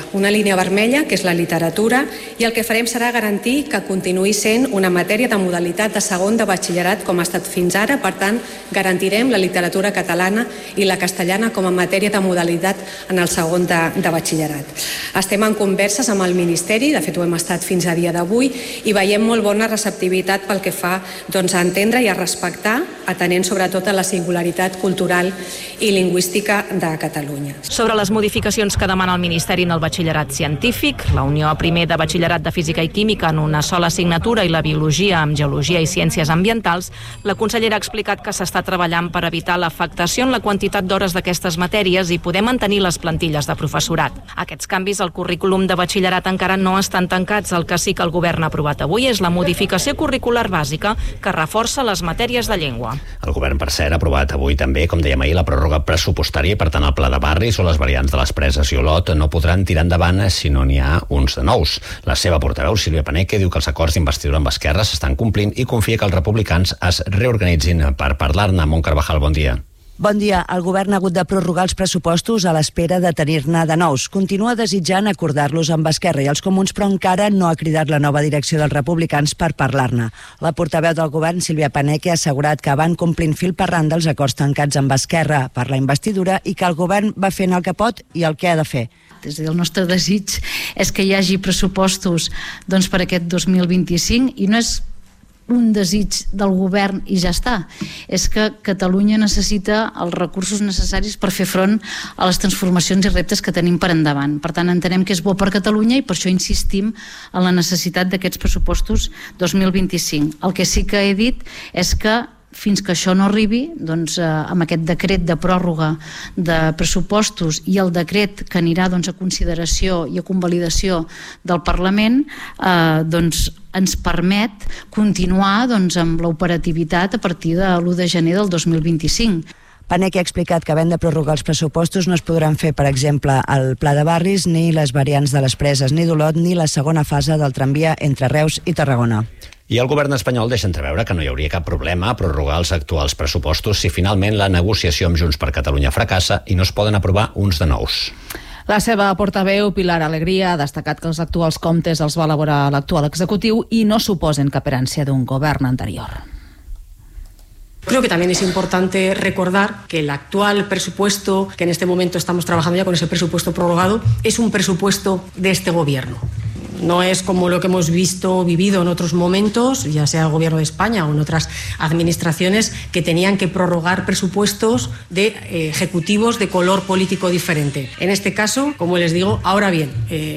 vermella que és la literatura, i el que farem serà garantir que continuï sent una matèria de modalitat de segon de batxillerat com ha estat fins ara. Per tant, garantirem la literatura catalana i la castellana com a matèria de modalitat en el segon de batxillerat. Estem en converses amb el Ministeri, de fet ho hem estat fins a dia d'avui, i veiem molt bona receptivitat pel que fa a entendre i a respectar, atenent sobretot a la singularitat cultural i lingüística de Catalunya. Sobre les modificacions que demana el Ministeri en el batxillerat científic, la unió a primer de batxillerat de Física i Química en una sola assignatura i la biologia amb Geologia i Ciències Ambientals, la consellera ha explicat que s'està treballant per evitar l'afectació en la quantitat d'hores d'aquestes matèries i poder mantenir les plantilles de professorat. Aquests canvis al currículum de batxillerat encara no estan tancats. El que sí que el govern ha aprovat avui és la modificació curricular bàsica que reforça les matèries de llengua. El govern, per cert, ha aprovat avui també, com dèiem ahir, la pròrroga pressupostària i, per tant, el pla de barris o les variants de les Preses i Olot no podran tirar endavant si no n'hi ha uns de nous. La seva portaveu, Sílvia Paneque, diu que els acords d'investidura amb Esquerra s'estan complint i confia que els republicans es reorganitzin per parlar-ne. Mont Carvajal, bon dia. Bon dia. El govern ha hagut de prorrogar els pressupostos a l'espera de tenir-ne de nous. Continua desitjant acordar-los amb Esquerra i els comuns, però encara no ha cridat la nova direcció dels republicans per parlar-ne. La portaveu del govern, Sílvia Paneque, ha assegurat que van complint fil per randa els acords tancats amb Esquerra per la investidura i que el govern va fent el que pot i el que ha de fer. És a dir, el nostre desig és que hi hagi pressupostos per aquest 2025 i no és un desig del govern i ja està. És que Catalunya necessita els recursos necessaris per fer front a les transformacions i reptes que tenim per endavant. Per tant, entenem que és bo per Catalunya i per això insistim en la necessitat d'aquests pressupostos 2025. El que sí que he dit és que fins que això no arribi, amb aquest decret de pròrroga de pressupostos i el decret que anirà a consideració i a convalidació del Parlament, ens permet continuar amb l'operativitat a partir de l'1 de gener del 2025. Paneque ha explicat que, havent de prorrogar els pressupostos, no es podran fer, per exemple, el pla de barris, ni les variants de les Preses ni d'Olot, ni la segona fase del tramvia entre Reus i Tarragona. I el govern espanyol deixa entreveure que no hi hauria cap problema a prorrogar els actuals pressupostos si finalment la negociació amb Junts per Catalunya fracassa i no es poden aprovar uns de nous. La seva portaveu, Pilar Alegría, ha destacat que els actuals comptes els va elaborar l'actual executiu i no suposen cap herència d'un govern anterior. Creo que también es importante recordar que el actual presupuesto, que en este momento estamos trabajando ya con ese presupuesto prorrogado, es un presupuesto de este gobierno. No es como lo que hemos vivido en otros momentos, ya sea el Gobierno de España o en otras administraciones, que tenían que prorrogar presupuestos de ejecutivos de color político diferente. En este caso, como les digo, ahora bien,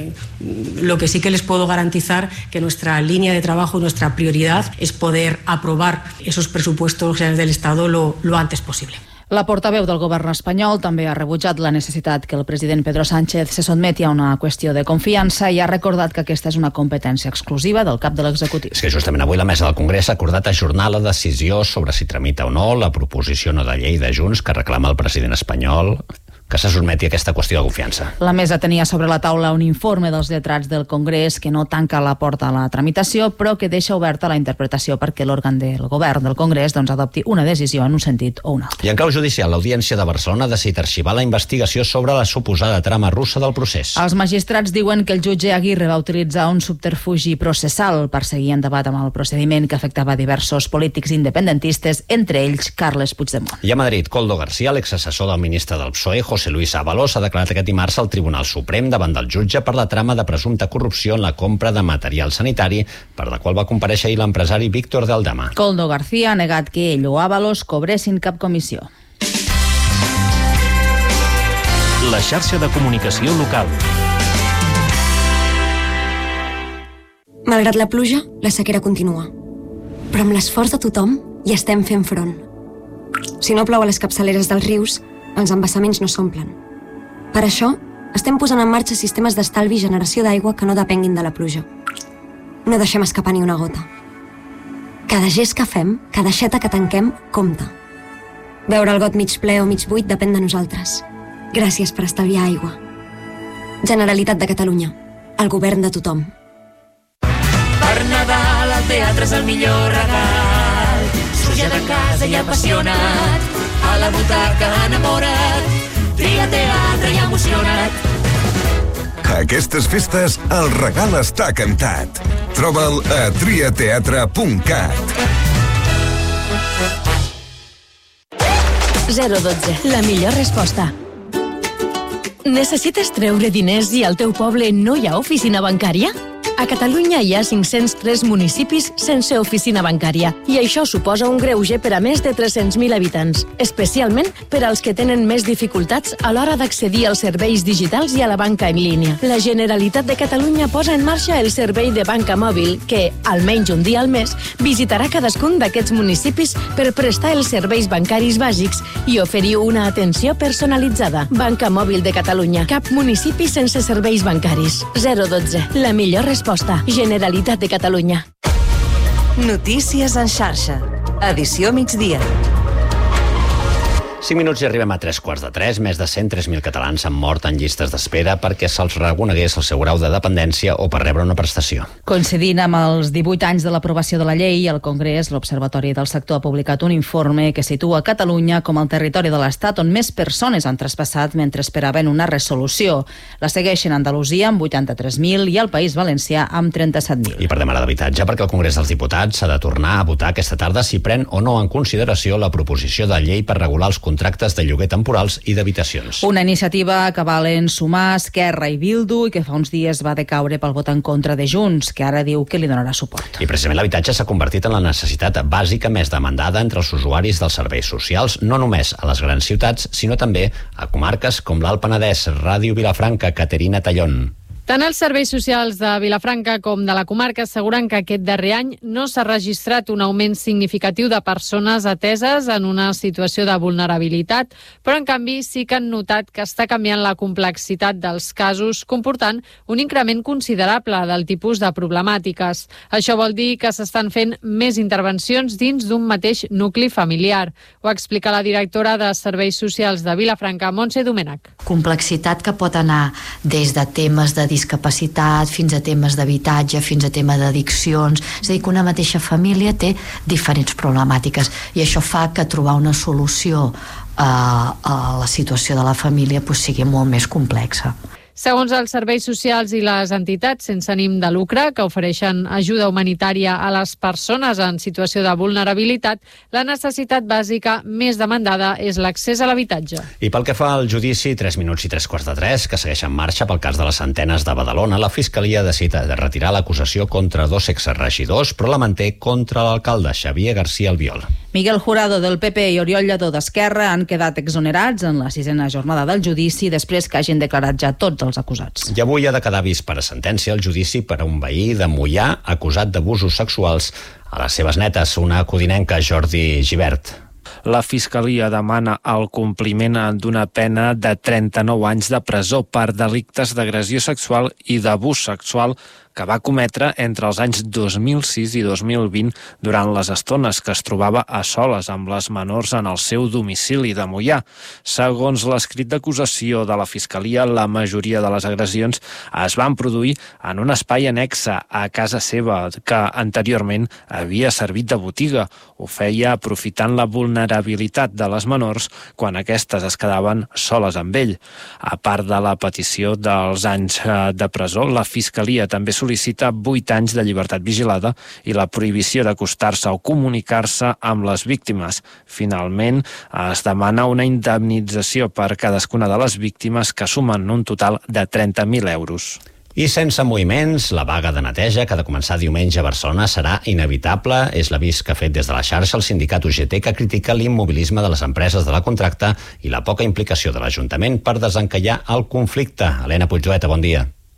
lo que sí que les puedo garantizar que nuestra línea de trabajo, nuestra prioridad es poder aprobar esos presupuestos generales del Estado lo antes posible. La portaveu del govern espanyol també ha rebutjat la necessitat que el president Pedro Sánchez se sotmeti a una qüestió de confiança i ha recordat que aquesta és una competència exclusiva del cap de l'executiu. És que justament avui la mesa del Congrés ha acordat ajornar la decisió sobre si tramita o no la proposició no de llei de Junts que reclama el president espanyol que se sotmeti a aquesta qüestió de confiança. La mesa tenia sobre la taula un informe dels lletrats del Congrés que no tanca la porta a la tramitació, però que deixa oberta la interpretació perquè l'òrgan del govern del Congrés adopti una decisió en un sentit o un altre. I en clau judicial, l'Audiència de Barcelona ha decidit arxivar la investigació sobre la suposada trama russa del procés. Els magistrats diuen que el jutge Aguirre va utilitzar un subterfugi processal per seguir endavant amb el procediment que afectava diversos polítics independentistes, entre ells Carles Puigdemont. I a Madrid, Koldo García, l'exassessor del ministre del PSOE, José Luis Ábalos, ha declarat aquest dimarts al Tribunal Suprem davant del jutge per la trama de presumpta corrupció en la compra de material sanitari, per la qual va comparèixer ahir l'empresari Víctor de Aldama. Koldo García ha negat que ell o Ábalos cobressin cap comissió. La xarxa de comunicació local. Malgrat la pluja, la sequera continua. Però amb l'esforç de tothom hi estem fent front. Si no plou a les capçaleres dels rius, els embassaments no s'omplen. Per això, estem posant en marxa sistemes d'estalvi i generació d'aigua que no depenguin de la pluja. No deixem escapar ni una gota. Cada gest que fem, cada aixeta que tanquem, compta. Veure el got mig ple o mig buit depèn de nosaltres. Gràcies per estalviar aigua. Generalitat de Catalunya. El govern de tothom. Per Nadal el teatre és el millor regal. Suja de casa i apassionat, a la butaca enamorat, tria teatre i emocionat. Aquestes festes el regal està cantat. Troba'l a triateatre.cat. 012. La millor resposta. Necessites treure diners i al teu poble no hi ha oficina bancària? A Catalunya hi ha 503 municipis sense oficina bancària i això suposa un greuge per a més de 300.000 habitants, especialment per als que tenen més dificultats a l'hora d'accedir als serveis digitals i a la banca en línia. La Generalitat de Catalunya posa en marxa el servei de banca mòbil que, almenys un dia al mes, visitarà cadascun d'aquests municipis per prestar els serveis bancaris bàsics i oferir una atenció personalitzada. Banca Mòbil de Catalunya. Cap municipi sense serveis bancaris. 012. La millor resposta. Generalitat de Catalunya. Notícies en xarxa. Edició migdia. 5 minuts i arribem a 3:15. Més de 103.000 catalans han mort en llistes d'espera perquè se'ls reconegués el seu grau de dependència o per rebre una prestació. Coincidint amb els 18 anys de l'aprovació de la llei, el Congrés, l'Observatori del Sector, ha publicat un informe que situa Catalunya com el territori de l'Estat on més persones han traspassat mentre esperaven una resolució. La segueixen Andalusia amb 83.000 i el País Valencià amb 37.000. I parlem ara d'habitatge perquè el Congrés dels Diputats s'ha de tornar a votar aquesta tarda si pren o no en consideració la proposició de llei per regular els contractes de lloguer temporals i d'habitacions. Una iniciativa que valen Sumar, Esquerra i Bildu i que fa uns dies va decaure pel vot en contra de Junts, que ara diu que li donarà suport. I precisament l'habitatge s'ha convertit en la necessitat bàsica més demandada entre els usuaris dels serveis socials, no només a les grans ciutats, sinó també a comarques com l'Alt Penedès. Ràdio Vilafranca, Caterina Tallón. Tant els serveis socials de Vilafranca com de la comarca asseguren que aquest darrer any no s'ha registrat un augment significatiu de persones ateses en una situació de vulnerabilitat, però en canvi sí que han notat que està canviant la complexitat dels casos, comportant un increment considerable del tipus de problemàtiques. Això vol dir que s'estan fent més intervencions dins d'un mateix nucli familiar. Ho explica la directora de Serveis Socials de Vilafranca, Montse Domènech. Complexitat que pot anar des de temes de discapacitat, fins a temes d'habitatge, fins a temes d'addiccions. És a dir, que una mateixa família té diferents problemàtiques i això fa que trobar una solució a la situació de la família sigui molt més complexa. Segons els serveis socials i les entitats sense ànim de lucre que ofereixen ajuda humanitària a les persones en situació de vulnerabilitat, la necessitat bàsica més demandada és l'accés a l'habitatge. I pel que fa al judici, 3 minuts i 3:15, que segueix en marxa pel cas de les antenes de Badalona, la Fiscalia decida de retirar l'acusació contra 2 exregidors, però la manté contra l'alcalde Xavier García Albiol. Miguel Jurado del PP i Oriol Lladó d'Esquerra han quedat exonerats en la 6a jornada del judici després que hagin declarat ja tots els acusats. I avui ha de quedar vist per a sentència el judici per a un veí de Moià acusat d'abusos sexuals a les seves netes, una codinenca, Jordi Gibert. La Fiscalia demana el compliment d'una pena de 39 anys de presó per delictes d'agressió sexual i d'abús sexual que va cometre entre els anys 2006 i 2020 durant les estones que es trobava a soles amb les menors en el seu domicili de Moià. Segons l'escrit d'acusació de la Fiscalia, la majoria de les agressions es van produir en un espai annexe a casa seva que anteriorment havia servit de botiga. Ho feia aprofitant la vulnerabilitat de les menors quan aquestes es quedaven soles amb ell. A part de la petició dels anys de presó, la Fiscalia també sol·licita 8 anys de llibertat vigilada i la prohibició d'acostar-se o comunicar-se amb les víctimes. Finalment, es demana una indemnització per cadascuna de les víctimes que sumen un total de 30.000 euros. I sense moviments, la vaga de neteja que ha de començar diumenge a Barcelona serà inevitable. És l'avís que ha fet des de la xarxa el sindicat UGT, que critica l'immobilisme de les empreses de la contracta i la poca implicació de l'Ajuntament per desencallar el conflicte. Helena Puigdoeta, bon dia.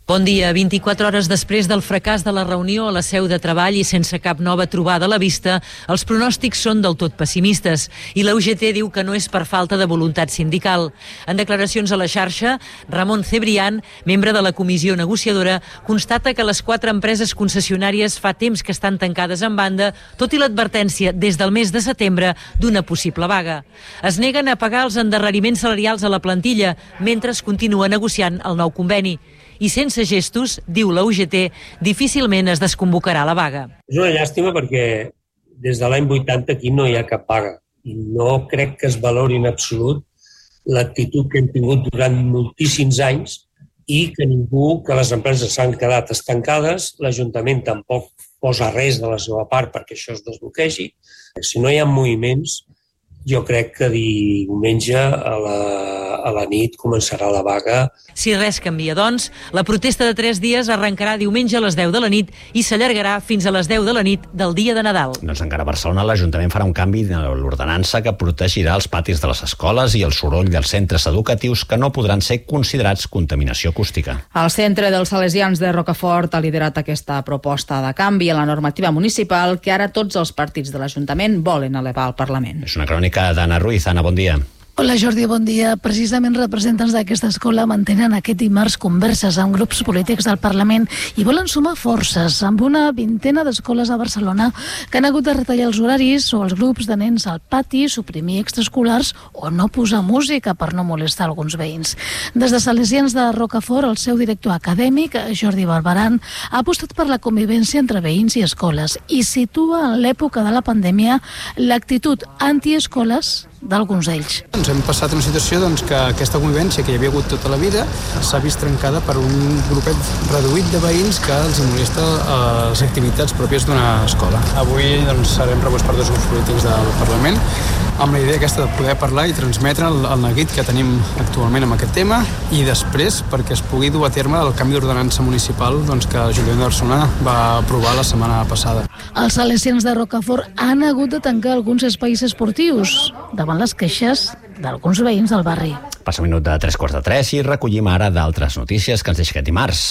Bon dia. 24 hores després del fracàs de la reunió a la seu de treball i sense cap nova trobada a la vista, els pronòstics són del tot pessimistes i la UGT diu que no és per falta de voluntat sindical. En declaracions a la xarxa, Ramon Cebrián, membre de la comissió negociadora, constata que les 4 empreses concessionàries fa temps que estan tancades en banda, tot i l'advertència des del mes de setembre d'una possible vaga. Es neguen a pagar els endarreriments salarials a la plantilla, mentre es continua negociant el nou conveni. I sense gestos, diu la UGT, difícilment es desconvocarà la vaga. És una llàstima perquè des de l'any 80 aquí no hi ha cap vaga i no crec que es valori en absolut l'actitud que hem tingut durant moltíssims anys i que les empreses s'han quedat estancades, l'Ajuntament tampoc posa res de la seva part perquè això es desbloquegi. Si no hi ha moviments, jo crec que diumenge a la nit començarà la vaga. Si res canvia, doncs, la protesta de 3 dies arrencarà diumenge a les 10 de la nit i s'allargarà fins a les 10 de la nit del dia de Nadal. Doncs encara a Barcelona l'Ajuntament farà un canvi de l'ordenança que protegirà els patis de les escoles i el soroll dels centres educatius que no podran ser considerats contaminació acústica. El Centre dels Salesians de Rocafort ha liderat aquesta proposta de canvi en la normativa municipal que ara tots els partits de l'Ajuntament volen elevar al Parlament. És una crònica d'Anna Ruiz. Anna, bon dia. Hola Jordi, bon dia. Precisament representants d'aquesta escola mantenen aquest dimarts converses amb grups polítics del Parlament i volen sumar forces amb una vintena d'escoles a Barcelona que han hagut de retallar els horaris o els grups de nens al pati, suprimir extraescolars o no posar música per no molestar alguns veïns. Des de Salesians de Rocafort, el seu director acadèmic, Jordi Barberan, ha apostat per la convivència entre veïns i escoles i situa en l'època de la pandèmia l'actitud antiescoles d'alguns d'ells. Hem passat una situació que aquesta convivència que hi havia hagut tota la vida s'ha vist trencada per un grupet reduït de veïns que els molesta les activitats pròpies d'una escola. Avui serem rebuts per 2 grups polítics del Parlament amb la idea aquesta de poder parlar i transmetre el neguit que tenim actualment amb aquest tema i després perquè es pugui dur a terme el canvi d'ordenança municipal que l'Ajuntament de Barcelona va aprovar la setmana passada. Els salesians de Rocafort han hagut de tancar alguns espais esportius davant les queixes d'alguns veïns del barri. Passa un minut de 3:15 i recollim ara d'altres notícies que ens deixa aquest dimarts.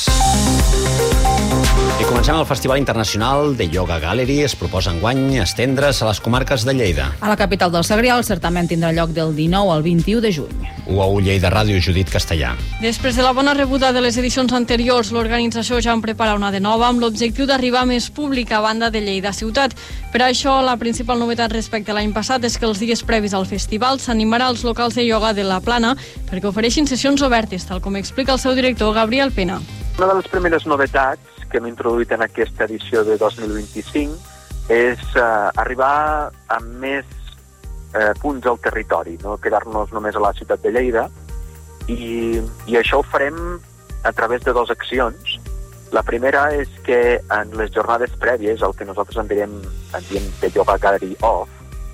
I comencem el Festival Internacional de Yoga Gallery. Es proposa enguany estendre's a les comarques de Lleida. A la capital del Segrià, el certamen tindrà lloc del 19 al 21 de juny. UAU Lleida Ràdio, Judit Castellà. Després de la bona rebuda de les edicions anteriors, l'organització ja en prepara una de nova amb l'objectiu d'arribar a més públic a banda de Lleida ciutat. Per això, la principal novetat respecte a l'any passat és que els dies previs al festival s'animarà als locals de ioga de la Plana perquè ofereixin sessions obertes, tal com explica el seu director, Gabriel Pena. Una de les primeres novetats que hem introduït en aquesta edició de 2025 és arribar a més punts al territori, no quedar-nos només a la ciutat de Lleida i això ho farem a través de 2 accions. La primera és que en les jornades prèvies, el que nosaltres en diem de Yoga Gallery Off,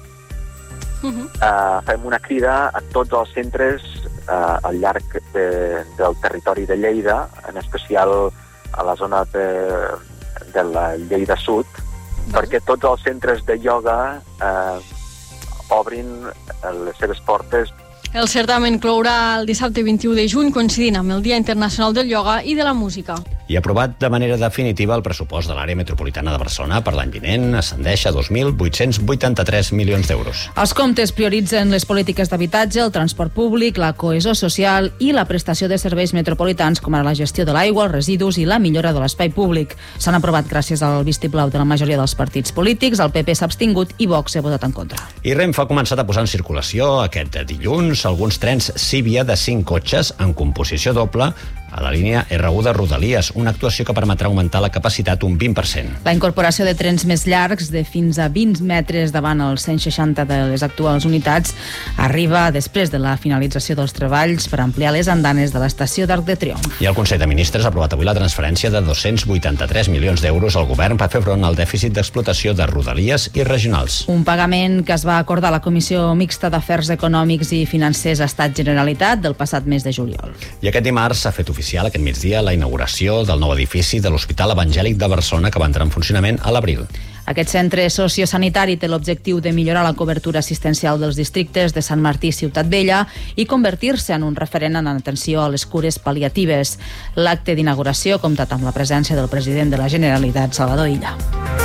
fem una crida a tots els centres al llarg del territori de Lleida, en especial a la zona de la Lleida Sud, perquè tots els centres de ioga obrin les seves portes. El certamen clourà el dissabte 21 de juny, coincidint amb el Dia Internacional del Ioga i de la Música. I aprovat de manera definitiva el pressupost de l'àrea metropolitana de Barcelona per l'any vinent ascendeix a 2.883 milions d'euros. Els comptes prioritzen les polítiques d'habitatge, el transport públic, la cohesió social i la prestació de serveis metropolitans com ara la gestió de l'aigua, els residus i la millora de l'espai públic. S'han aprovat gràcies al vistiplau de la majoria dels partits polítics, el PP s'ha abstingut i Vox ha votat en contra. I Renfe ha començat a posar en circulació aquest dilluns alguns trens Cívia de 5 cotxes en composició doble a la línia R1 de Rodalies, una actuació que permetrà augmentar la capacitat un 20%. La incorporació de trens més llargs, de fins a 20 metres davant els 160 de les actuals unitats, arriba després de la finalització dels treballs per ampliar les andanes de l'estació d'Arc de Triomf. I el Consell de Ministres ha aprovat avui la transferència de 283 milions d'euros al govern per fer front al dèficit d'explotació de Rodalies i regionals. Un pagament que es va acordar a la Comissió Mixta d'Afers Econòmics i Financers Estat-Generalitat del passat mes de juliol. I aquest dimarts s'ha fet oficial oficial aquest migdia la inauguració del nou edifici de l'Hospital Evangèlic de Barcelona, que va entrar en funcionament a l'abril. Aquest centre sociosanitari té l'objectiu de millorar la cobertura assistencial dels districtes de Sant Martí i Ciutat Vella i convertir-se en un referent en atenció a les cures pal·liatives. L'acte d'inauguració ha comptat amb la presència del president de la Generalitat, Salvador Illa.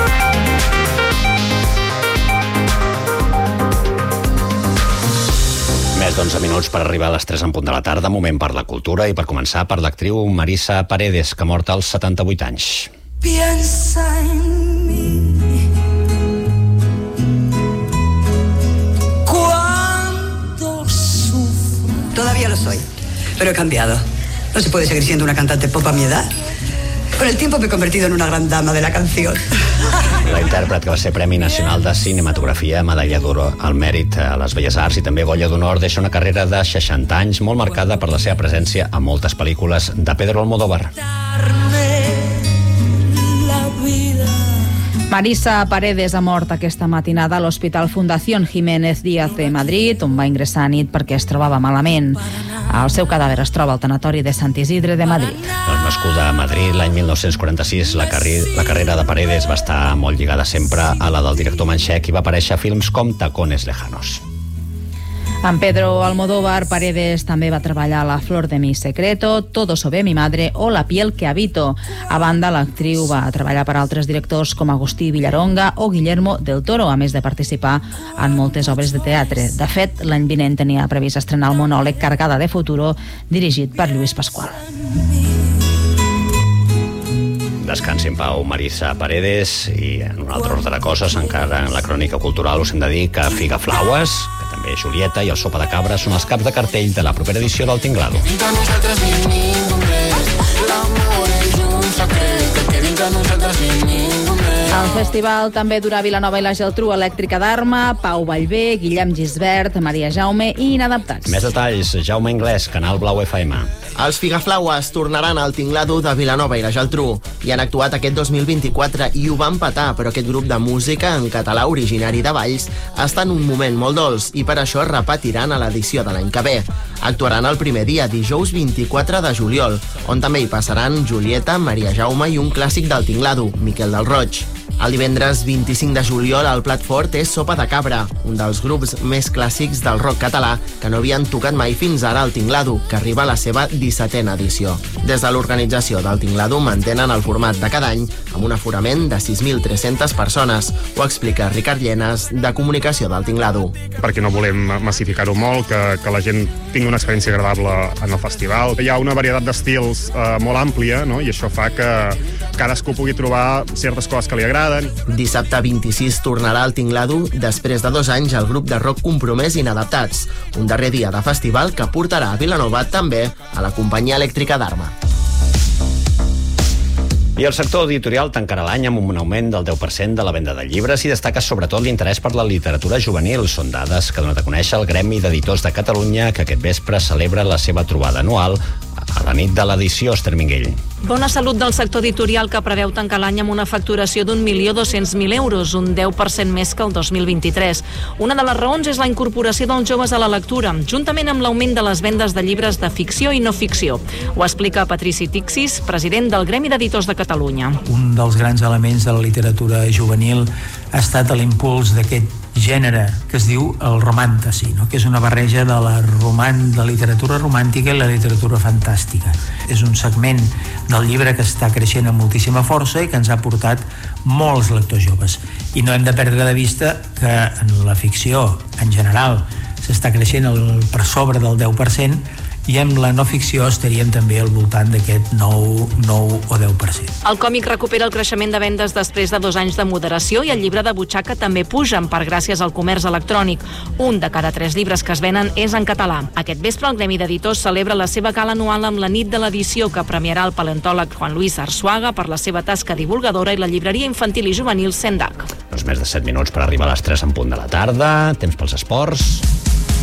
Més d'11 minuts per arribar a les 3 en punt de la tarda, moment per la cultura i per començar per l'actriu Marisa Paredes, que ha mort als 78 anys. Piensa en mí. Todavía lo soy, pero he cambiado. No se puede seguir siendo una cantante pop a mi edad. Con el tiempo me he convertido en una gran dama de la canción. La intèrpret que va ser Premi Nacional de Cinematografia, Medalla d'Oro al Mèrit a les Belles Arts i també Goya d'Honor, deixa una carrera de 60 anys molt marcada per la seva presència a moltes pel·lícules de Pedro Almodóvar. Marisa Paredes ha mort aquesta matinada a l'Hospital Fundación Jiménez Díaz de Madrid, on va ingressar a nit perquè es trobava malament. El seu cadàver es troba al tanatori de Sant Isidre de Madrid. Nascuda a Madrid l'any 1946, la carrera de Paredes va estar molt lligada sempre a la del director manxec i va aparèixer a films com Tacones Lejanos. Amb Pedro Almodóvar, Paredes també va treballar a La flor de mi secreto, Todo sobre mi madre o La piel que habito. A banda, l'actriu va treballar per altres directors com Agustí Villaronga o Guillermo del Toro, a més de participar en moltes obres de teatre. De fet, l'any vinent tenia previst estrenar el monòleg Cargada de futuro, dirigit per Lluís Pasqual. Descansi en pau Marisa Paredes i en un altre ordre de coses, encara en la crònica cultural us hem de dir que Figaflaues, que també Julieta i el Sopa de Cabra són els caps de cartell de la propera edició del Tinglado. El festival també durà a Vilanova i la Geltrú, Elèctrica d'Arma, Pau Vallvé, Guillem Gisbert, Maria Jaume i Inadaptats. Més detalls, Jaume Inglès, Canal Blau FM. Els Figaflaues tornaran al Tinglado de Vilanova i la Geltrú i han actuat aquest 2024 i ho van petar, però aquest grup de música en català originari de Valls està en un moment molt dolç i per això repetiran a l'edició de l'any que ve. Actuaran el primer dia, dijous 24 de juliol, on també hi passaran Julieta, Maria Jaume i un clàssic del Tinglado, Miquel del Roig. El divendres 25 de juliol el plat fort és Sopa de Cabra, un dels grups més clàssics del rock català que no havien tocat mai fins ara al Tinglado, que arriba a la seva 17a edició. Des de l'organització del Tinglado mantenen el format de cada any amb un aforament de 6.300 persones. Ho explica Ricard Llenas, de Comunicació del Tinglado. Perquè no volem massificar-ho molt, que la gent tingui una experiència agradable en el festival. Hi ha una varietat d'estils molt àmplia, no? I això fa que cadascú pugui trobar certes coses que li agraden. Dissabte 26 tornarà al Tinglado després de 2 anys el grup de rock Compromès Inadaptats, un darrer dia de festival que portarà a Vilanova també a la companyia elèctrica d'Arma. I el sector editorial tancarà l'any amb un augment del 10% de la venda de llibres i destaca sobretot l'interès per la literatura juvenil. Són dades que ha donat a conèixer el Gremi d'Editors de Catalunya, que aquest vespre celebra la seva trobada anual a la nit de l'edició. Esther Minguell. Bona salut del sector editorial, que preveu tancar l'any amb una facturació d'1.200.000 euros, un 10% més que el 2023. Una de les raons és la incorporació dels joves a la lectura, juntament amb l'augment de les vendes de llibres de ficció i no ficció. Ho explica Patrici Tixis, president del Gremi d'Editors de Catalunya. Un dels grans elements de la literatura juvenil ha estat l'impuls d'aquest gènere que es diu el romàntasi, no? Que és una barreja de la literatura romàntica i la literatura fantàstica. És un segment del llibre que està creixent amb moltíssima força i que ens ha portat molts lectors joves. I no hem de perdre de vista que en la ficció, en general, s'està creixent per sobre del 10%, i amb la no ficció estaríem també al voltant d'aquest 9 o 10%. El còmic recupera el creixement de vendes després de 2 anys de moderació i el llibre de butxaca també puja en part gràcies al comerç electrònic. Un de cada 3 llibres que es venen és en català. Aquest vespre el Gremi d'Editors celebra la seva gala anual amb la nit de l'edició, que premiarà el paleontòleg Juan Luis Arzuaga per la seva tasca divulgadora i la llibreria infantil i juvenil Sendac. Més de 7 minuts per arribar a les 3 en punt de la tarda. Temps pels esports. I amb els esports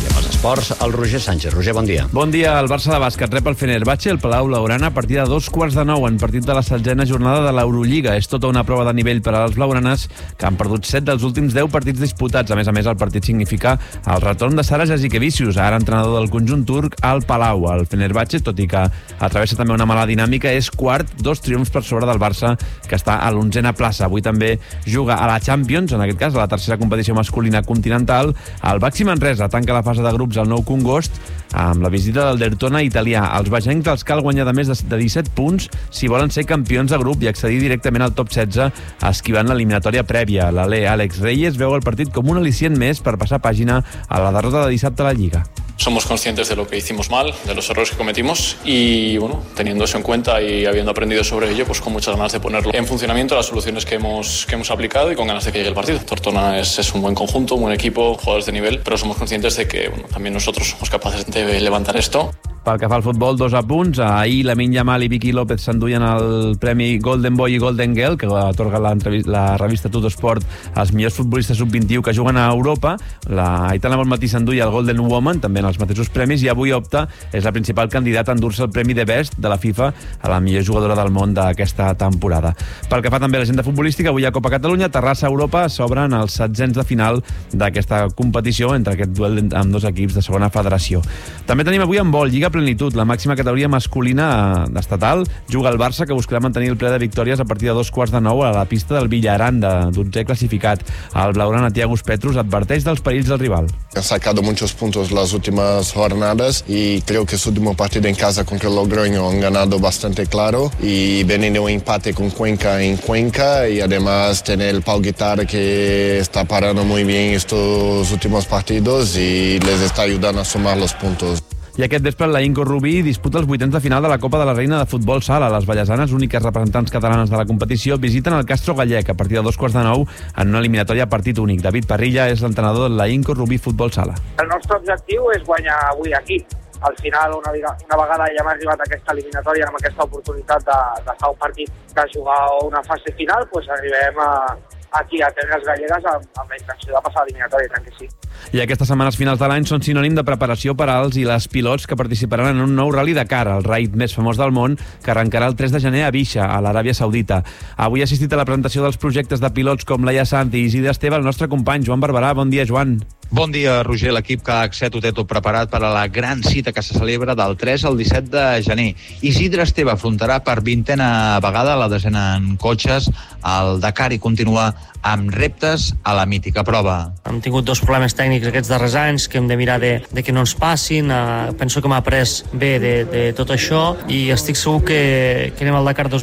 Esports, el Roger Sánchez. Roger, bon dia. Bon dia. El Barça de bàsquet rep el Fenerbahçe al Palau Blaugrana a partir de 2:15 en partit de la 16a jornada de l'Eurolliga. És tota una prova de nivell per als blaugranes, que han perdut 7 dels últims 10 partits disputats. A més, el partit significa el retorn de Sara Jasikevičius, ara entrenador del conjunt turc, al Palau. El Fenerbahçe, tot i que atravessa també una mala dinàmica, és quart, 2 triomfs per sobre del Barça, que està a l'11a plaça. Avui també juga a la Champions, en aquest cas a la tercera competició masculina continental. El Baxi Manresa tanca la fase de grups al Nou Congost amb la visita del Dertona italià. Els bagencs els cal guanyar de més de 17 punts si volen ser campions de grup i accedir directament al top 16, esquivant l'eliminatòria prèvia. L'alè Àlex Reyes veu el partit com un al·licient més per passar pàgina a la derrota de dissabte a la Lliga. Somos conscientes de lo que hicimos mal, de los errores que cometimos y, bueno, teniendo eso en cuenta y habiendo aprendido sobre ello, pues con muchas ganas de ponerlo en funcionamiento, las soluciones que hemos aplicado y con ganas de que llegue el partido. Tortona es un buen conjunto, un buen equipo, jugadores de nivel, pero somos conscientes de que, bueno, también nosotros somos capaces de levantar esto. Pel que fa al futbol, 2 apunts. Ahir Lamine Yamal i Vicky López s'enduien el premi Golden Boy i Golden Girl, que atorga la revista Tuttosport als millors futbolistes sub-21 que juguen a Europa. La Aitana Bonmatí s'enduia el Golden Woman, també en els mateixos premis, i avui opta, és la principal candidata a endur-se el premi de Best de la FIFA a la millor jugadora del món d'aquesta temporada. Pel que fa també a l'agenda futbolística, avui a Copa Catalunya, Terrassa-Europa s'obren els 16ens de final d'aquesta competició entre aquest duel amb 2 equips de segona federació. També tenim avui handbol, Lliga Plenitud, la màxima categoria masculina estatal. Juga el Barça, que buscarà mantenir el ple de victòries a partir de 2:15 a la pista del Villarán, de 12è classificat. El blaugrana Thiago Petrus adverteix dels perills del rival. Han sacado muchos puntos las últimas jornadas y creo que su último partido en casa contra el Logroño han ganado bastante claro y viene un empate con Cuenca en Cuenca y además tener el Pau Guitar que está parando muy bien estos últimos partidos y les está ayudando a sumar los puntos. I aquest vespre la Inco Rubí disputa els 8ens de final de la Copa de la Reina de Futbol Sala. Les vallesanes, úniques representants catalanes de la competició, visiten el Castro Gallec a partir de 2:15 en una eliminatòria a partit únic. David Parrilla és l'entrenador de la Inco Rubí Futbol Sala. El nostre objectiu és guanyar avui aquí. Al final, una vegada ja hem arribat a aquesta eliminatòria amb aquesta oportunitat de fer un partit, de jugar una fase final, doncs arribem aquí a Terres Gallegues amb la intenció de passar l'eliminatòria, tant que sí. I aquestes setmanes finals de l'any són sinònim de preparació per als i les pilots que participaran en un nou Rally Dakar, el raid més famós del món, que arrencarà el 3 de gener a Baixa, a l'Aràbia Saudita. Avui ha assistit a la presentació dels projectes de pilots com Laia Sant i Isidre Esteve, el nostre company Joan Barberà. Bon dia, Joan. Bon dia, Roger. L'equip KH7 ho té tot preparat per a la gran cita que se celebra del 3 al 17 de gener. Isidre Esteve afrontarà per 20a vegada, la 10a en cotxes, el Dakar i continua amb reptes a la mítica prova. Hem tingut 2 problemes tècnics aquests darrers anys que hem de mirar de que no ens passin. Penso que m'ha après bé de tot això i estic segur que anem al Dakar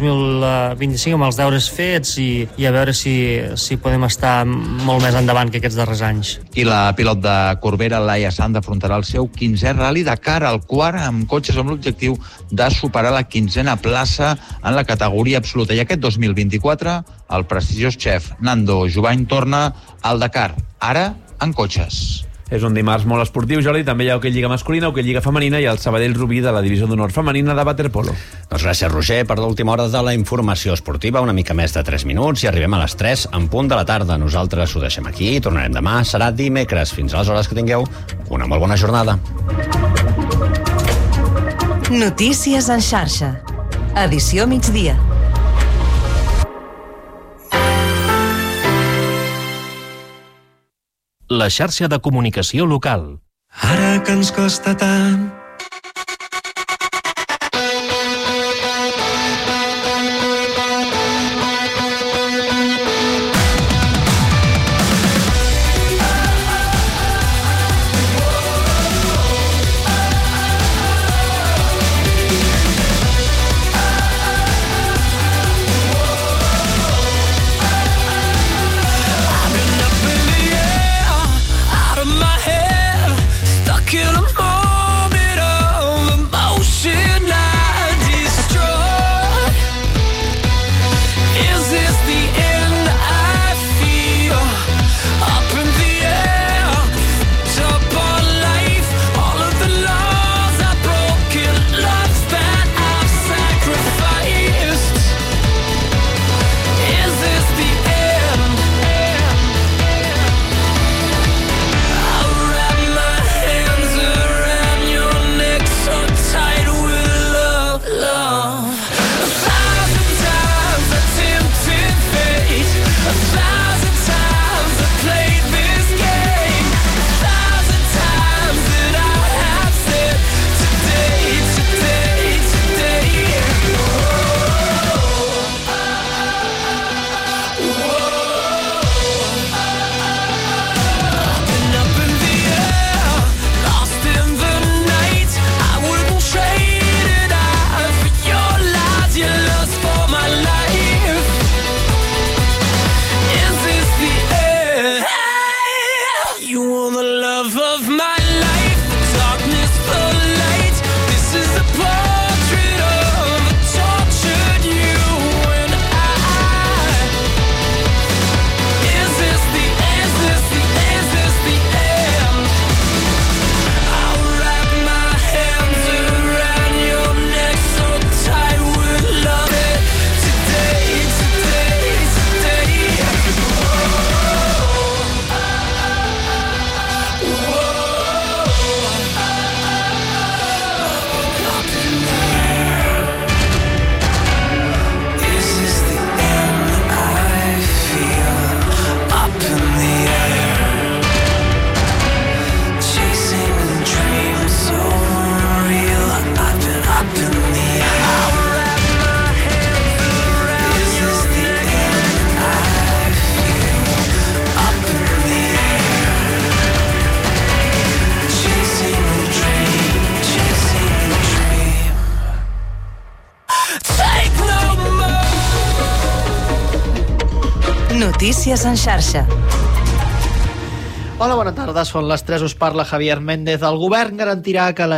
2025 amb els deures fets i a veure si podem estar molt més endavant que aquests darrers anys. I la pilot de Corbera, Laia Sant, afrontarà el seu 15è Rally Dakar, el quart amb cotxes amb l'objectiu de superar la 15a plaça en la categoria absoluta. I aquest 2024 el prestigiós xef Nando Jubany torna al Dakar, ara en cotxes. És un dimarts molt esportiu, Jordi. També hi ha hoquei Lliga masculina, hoquei Lliga femenina i el Sabadell Rubí de la divisió d'honor femenina de waterpolo. Doncs gràcies, Roger, per l'última hora de la informació esportiva. Una mica més de 3 minuts i arribem a les 3 en punt de la tarda. Nosaltres ho deixem aquí, tornarem demà. Serà dimecres. Fins aleshores, que tingueu una molt bona jornada. Notícies en xarxa. Edició migdia. La xarxa de comunicació local. Ara que ens costa tant in a moment Notícies en xarxa. Hola, bona tarda. Són les 3. Us parla Javier Méndez. El govern garantirà que la